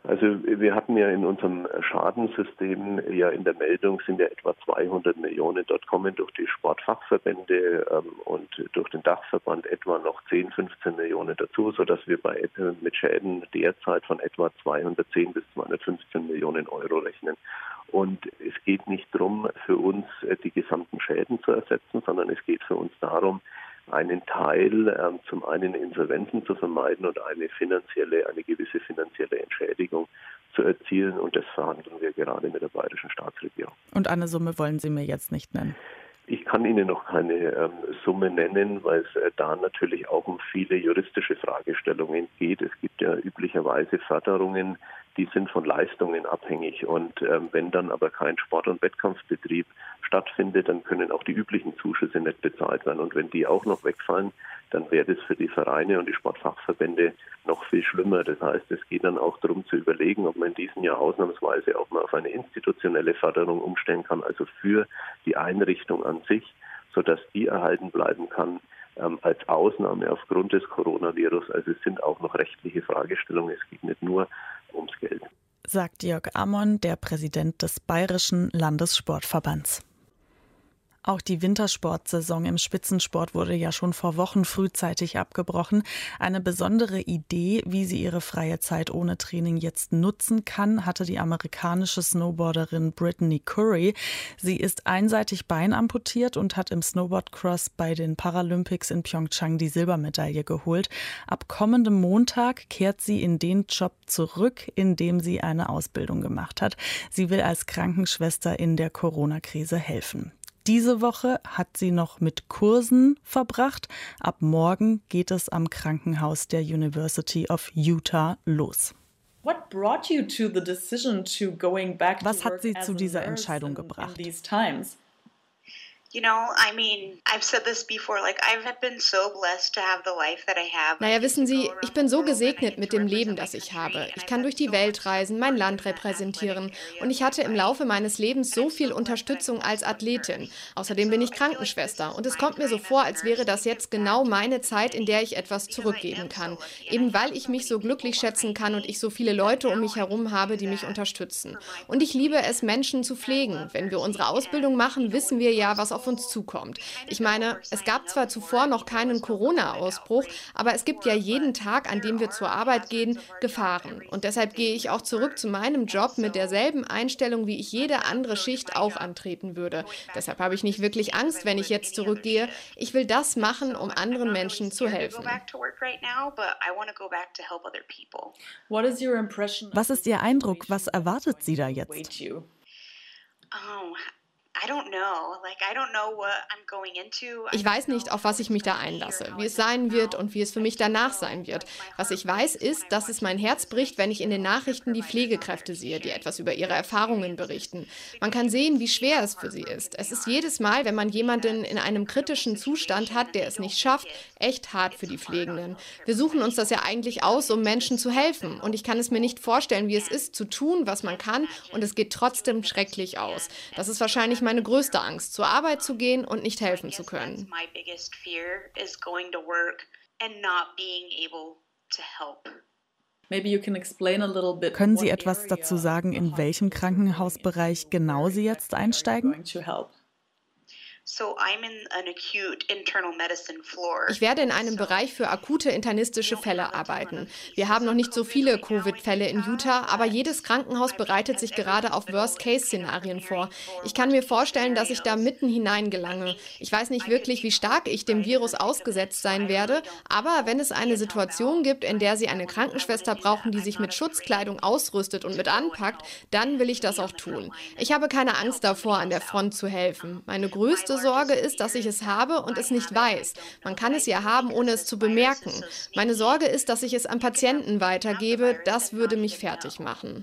Also wir hatten ja in unserem Schadensystem ja in der Meldung sind ja etwa 200 Millionen. Dort kommen durch die Sportfachverbände und durch den Dachverband etwa noch 10, 15 Millionen dazu, sodass wir mit Schäden derzeit von etwa 210 bis 215 Millionen Euro rechnen. Und es geht nicht darum, für uns die gesamten Schäden zu ersetzen, sondern es geht für uns darum, einen Teil zum einen Insolvenzen zu vermeiden und eine gewisse finanzielle Entschädigung zu erzielen. Und das verhandeln wir gerade mit der bayerischen Staatsregierung. Und eine Summe wollen Sie mir jetzt nicht nennen? Ich kann Ihnen noch keine Summe nennen, weil es da natürlich auch um viele juristische Fragestellungen geht. Es gibt ja üblicherweise Förderungen, die sind von Leistungen abhängig. Und wenn dann aber kein Sport- und Wettkampfbetrieb stattfindet, dann können auch die üblichen Zuschüsse nicht bezahlt werden. Und wenn die auch noch wegfallen, dann wäre das für die Vereine und die Sportfachverbände noch viel schlimmer. Das heißt, es geht dann auch darum zu überlegen, ob man in diesem Jahr ausnahmsweise auch mal auf eine institutionelle Förderung umstellen kann, also für die Einrichtung an sich, sodass die erhalten bleiben kann als Ausnahme aufgrund des Coronavirus. Also es sind auch noch rechtliche Fragestellungen. Es geht nicht nur ums Geld. Sagt Jörg Ammon, der Präsident des Bayerischen Landessportverbands. Auch die Wintersportsaison im Spitzensport wurde ja schon vor Wochen frühzeitig abgebrochen. Eine besondere Idee, wie sie ihre freie Zeit ohne Training jetzt nutzen kann, hatte die amerikanische Snowboarderin Brittany Curry. Sie ist einseitig beinamputiert und hat im Snowboardcross bei den Paralympics in Pyeongchang die Silbermedaille geholt. Ab kommendem Montag kehrt sie in den Job zurück, in dem sie eine Ausbildung gemacht hat. Sie will als Krankenschwester in der Corona-Krise helfen. Diese Woche hat sie noch mit Kursen verbracht. Ab morgen geht es am Krankenhaus der University of Utah los. Was hat Sie zu dieser Entscheidung gebracht? Naja, wissen Sie, ich bin so gesegnet mit dem Leben, das ich habe. Ich kann durch die Welt reisen, mein Land repräsentieren. Und ich hatte im Laufe meines Lebens so viel Unterstützung als Athletin. Außerdem bin ich Krankenschwester. Und es kommt mir so vor, als wäre das jetzt genau meine Zeit, in der ich etwas zurückgeben kann. Eben weil ich mich so glücklich schätzen kann und ich so viele Leute um mich herum habe, die mich unterstützen. Und ich liebe es, Menschen zu pflegen. Wenn wir unsere Ausbildung machen, wissen wir ja, was auf uns zukommt. Ich meine, es gab zwar zuvor noch keinen Corona-Ausbruch, aber es gibt ja jeden Tag, an dem wir zur Arbeit gehen, Gefahren. Und deshalb gehe ich auch zurück zu meinem Job mit derselben Einstellung, wie ich jede andere Schicht auch antreten würde. Deshalb habe ich nicht wirklich Angst, wenn ich jetzt zurückgehe. Ich will das machen, um anderen Menschen zu helfen. Was ist Ihr Eindruck? Was erwartet Sie da jetzt? Ich weiß nicht, auf was ich mich da einlasse, wie es sein wird und wie es für mich danach sein wird. Was ich weiß, ist, dass es mein Herz bricht, wenn ich in den Nachrichten die Pflegekräfte sehe, die etwas über ihre Erfahrungen berichten. Man kann sehen, wie schwer es für sie ist. Es ist jedes Mal, wenn man jemanden in einem kritischen Zustand hat, der es nicht schafft, echt hart für die Pflegenden. Wir suchen uns das ja eigentlich aus, um Menschen zu helfen. Und ich kann es mir nicht vorstellen, wie es ist, zu tun, was man kann, und es geht trotzdem schrecklich aus. Das ist wahrscheinlich meine größte Angst, zur Arbeit zu gehen und nicht helfen zu können. Können Sie etwas dazu sagen, in welchem Krankenhausbereich genau Sie jetzt einsteigen? Ich werde in einem Bereich für akute internistische Fälle arbeiten. Wir haben noch nicht so viele Covid-Fälle in Utah, aber jedes Krankenhaus bereitet sich gerade auf Worst-Case-Szenarien vor. Ich kann mir vorstellen, dass ich da mitten hinein gelange. Ich weiß nicht wirklich, wie stark ich dem Virus ausgesetzt sein werde, aber wenn es eine Situation gibt, in der Sie eine Krankenschwester brauchen, die sich mit Schutzkleidung ausrüstet und mit anpackt, dann will ich das auch tun. Ich habe keine Angst davor, an der Front zu helfen. Meine größte Sorge ist, dass ich es habe und es nicht weiß. Man kann es ja haben, ohne es zu bemerken. Meine Sorge ist, dass ich es an Patienten weitergebe. Das würde mich fertig machen.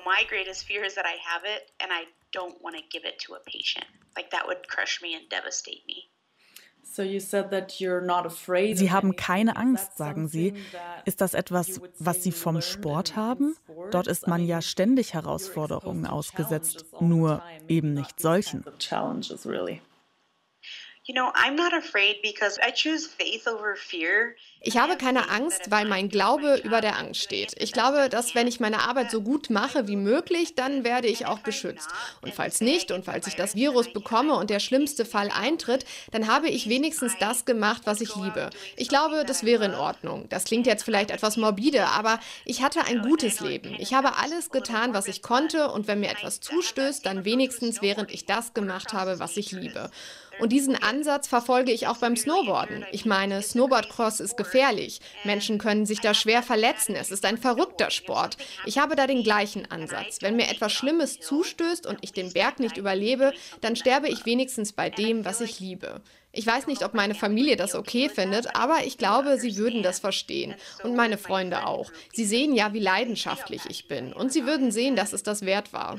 Sie haben keine Angst, sagen Sie. Ist das etwas, was Sie vom Sport haben? Dort ist man ja ständig Herausforderungen ausgesetzt, nur eben nicht solchen. Ich habe keine Angst, weil mein Glaube über der Angst steht. Ich glaube, dass wenn ich meine Arbeit so gut mache wie möglich, dann werde ich auch beschützt. Und falls nicht und falls ich das Virus bekomme und der schlimmste Fall eintritt, dann habe ich wenigstens das gemacht, was ich liebe. Ich glaube, das wäre in Ordnung. Das klingt jetzt vielleicht etwas morbide, aber ich hatte ein gutes Leben. Ich habe alles getan, was ich konnte, und wenn mir etwas zustößt, dann wenigstens, während ich das gemacht habe, was ich liebe. Und diesen Ansatz verfolge ich auch beim Snowboarden. Ich meine, Snowboardcross ist gefährlich. Menschen können sich da schwer verletzen. Es ist ein verrückter Sport. Ich habe da den gleichen Ansatz. Wenn mir etwas Schlimmes zustößt und ich den Berg nicht überlebe, dann sterbe ich wenigstens bei dem, was ich liebe. Ich weiß nicht, ob meine Familie das okay findet, aber ich glaube, sie würden das verstehen. Und meine Freunde auch. Sie sehen ja, wie leidenschaftlich ich bin. Und sie würden sehen, dass es das wert war.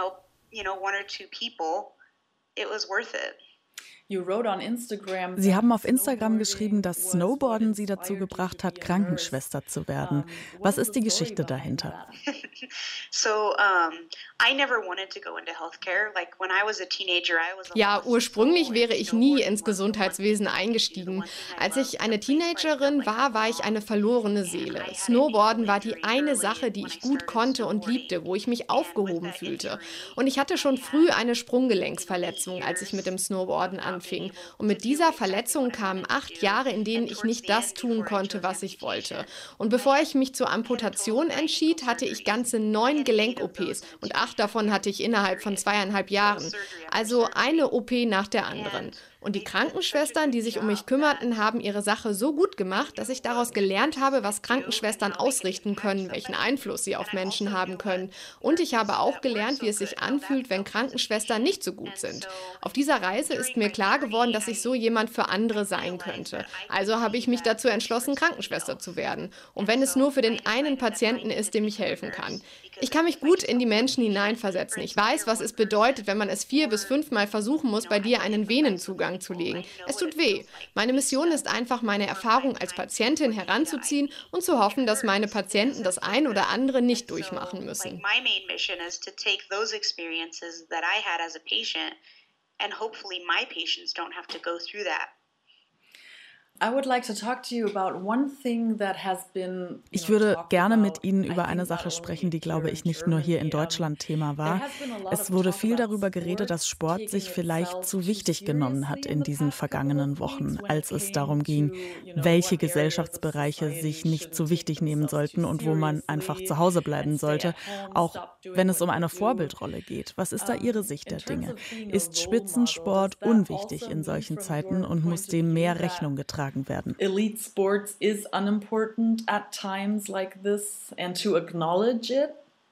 Sie haben auf Instagram geschrieben, dass Snowboarden Sie dazu gebracht hat, Krankenschwester zu werden. Was ist die Geschichte dahinter? Ja, ursprünglich wäre ich nie ins Gesundheitswesen eingestiegen. Als ich eine Teenagerin war, war ich eine verlorene Seele. Snowboarden war die eine Sache, die ich gut konnte und liebte, wo ich mich aufgehoben fühlte. Und ich hatte schon früh eine Sprunggelenksverletzung, als ich mit dem Snowboarden anfing. Und mit dieser Verletzung kamen 8 Jahre, in denen ich nicht das tun konnte, was ich wollte. Und bevor ich mich zur Amputation entschied, hatte ich ganze 9 Gelenk-OPs und 8 davon hatte ich innerhalb von 2,5 Jahren. Also eine OP nach der anderen. Und die Krankenschwestern, die sich um mich kümmerten, haben ihre Sache so gut gemacht, dass ich daraus gelernt habe, was Krankenschwestern ausrichten können, welchen Einfluss sie auf Menschen haben können. Und ich habe auch gelernt, wie es sich anfühlt, wenn Krankenschwestern nicht so gut sind. Auf dieser Reise ist mir klar geworden, dass ich so jemand für andere sein könnte. Also habe ich mich dazu entschlossen, Krankenschwester zu werden. Und wenn es nur für den einen Patienten ist, dem ich helfen kann. Ich kann mich gut in die Menschen hineinversetzen. Ich weiß, was es bedeutet, wenn man es 4 bis 5 Mal versuchen muss, bei dir einen Venenzugang zu legen. Es tut weh. Meine Mission ist einfach, meine Erfahrung als Patientin heranzuziehen und zu hoffen, dass meine Patienten das ein oder andere nicht durchmachen müssen. Ich würde gerne mit Ihnen über eine Sache sprechen, die, glaube ich, nicht nur hier in Deutschland Thema war. Es wurde viel darüber geredet, dass Sport sich vielleicht zu wichtig genommen hat in diesen vergangenen Wochen, als es darum ging, welche Gesellschaftsbereiche sich nicht zu wichtig nehmen sollten und wo man einfach zu Hause bleiben sollte, auch wenn es um eine Vorbildrolle geht. Was ist da Ihre Sicht der Dinge? Ist Spitzensport unwichtig in solchen Zeiten und muss dem mehr Rechnung getragen werden? Elite sports is unimportant at times like this, and to acknowledge it?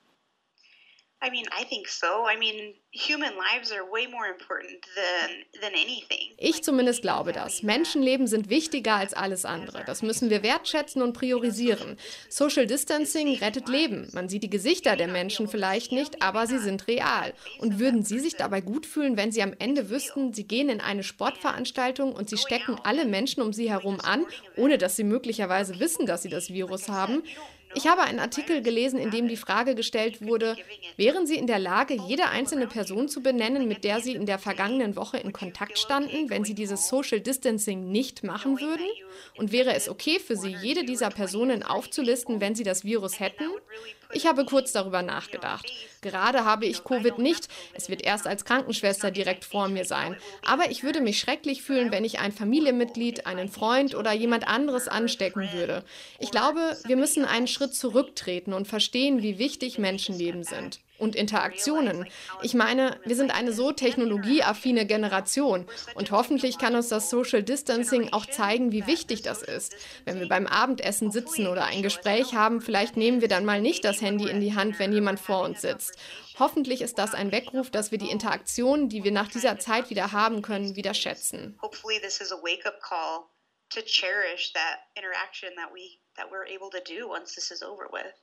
I think so. Human lives are way more important than anything. Ich zumindest glaube das. Menschenleben sind wichtiger als alles andere. Das müssen wir wertschätzen und priorisieren. Social Distancing rettet Leben. Man sieht die Gesichter der Menschen vielleicht nicht, aber sie sind real. Und würden Sie sich dabei gut fühlen, wenn Sie am Ende wüssten, Sie gehen in eine Sportveranstaltung und Sie stecken alle Menschen um Sie herum an, ohne dass Sie möglicherweise wissen, dass Sie das Virus haben? Ich habe einen Artikel gelesen, in dem die Frage gestellt wurde, wären Sie in der Lage, jede einzelne Person zu benennen, mit der Sie in der vergangenen Woche in Kontakt standen, wenn Sie dieses Social Distancing nicht machen würden? Und wäre es okay für Sie, jede dieser Personen aufzulisten, wenn Sie das Virus hätten? Ich habe kurz darüber nachgedacht. Gerade habe ich Covid nicht. Es wird erst als Krankenschwester direkt vor mir sein. Aber ich würde mich schrecklich fühlen, wenn ich ein Familienmitglied, einen Freund oder jemand anderes anstecken würde. Ich glaube, wir müssen einen Schritt zurücktreten und verstehen, wie wichtig Menschenleben sind. Und Interaktionen. Ich meine, wir sind eine so technologieaffine Generation und hoffentlich kann uns das Social Distancing auch zeigen, wie wichtig das ist. Wenn wir beim Abendessen sitzen oder ein Gespräch haben, vielleicht nehmen wir dann mal nicht das Handy in die Hand, wenn jemand vor uns sitzt. Hoffentlich ist das ein Weckruf, dass wir die Interaktion, die wir nach dieser Zeit wieder haben können, wieder schätzen. Hopefully this is a wake-up call to cherish that interaction that we're able to do once this is over with.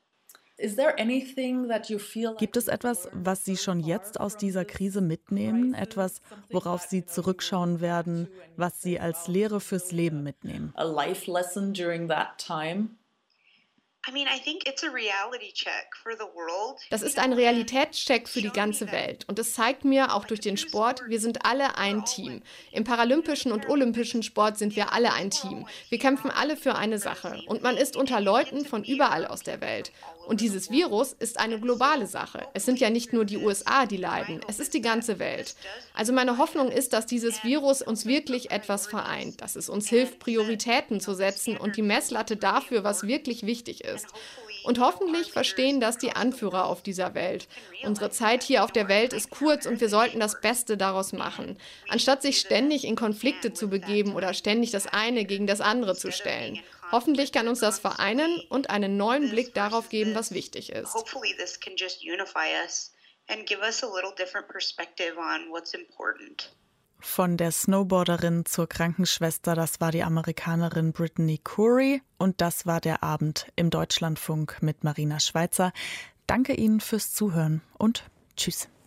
Gibt es etwas, was Sie schon jetzt aus dieser Krise mitnehmen? Etwas, worauf Sie zurückschauen werden, was Sie als Lehre fürs Leben mitnehmen? A life lesson during that time? Das ist ein Realitätscheck für die ganze Welt. Und es zeigt mir, auch durch den Sport, wir sind alle ein Team. Im paralympischen und olympischen Sport sind wir alle ein Team. Wir kämpfen alle für eine Sache. Und man ist unter Leuten von überall aus der Welt. Und dieses Virus ist eine globale Sache. Es sind ja nicht nur die USA, die leiden. Es ist die ganze Welt. Also meine Hoffnung ist, dass dieses Virus uns wirklich etwas vereint. Dass es uns hilft, Prioritäten zu setzen und die Messlatte dafür, was wirklich wichtig ist. Und hoffentlich verstehen das die Anführer auf dieser Welt. Unsere Zeit hier auf der Welt ist kurz und wir sollten das Beste daraus machen, anstatt sich ständig in Konflikte zu begeben oder ständig das eine gegen das andere zu stellen. Hoffentlich kann uns das vereinen und einen neuen Blick darauf geben, was wichtig ist. Von der Snowboarderin zur Krankenschwester, das war die Amerikanerin Brittany Curry. Und das war der Abend im Deutschlandfunk mit Marina Schweizer. Danke Ihnen fürs Zuhören und tschüss.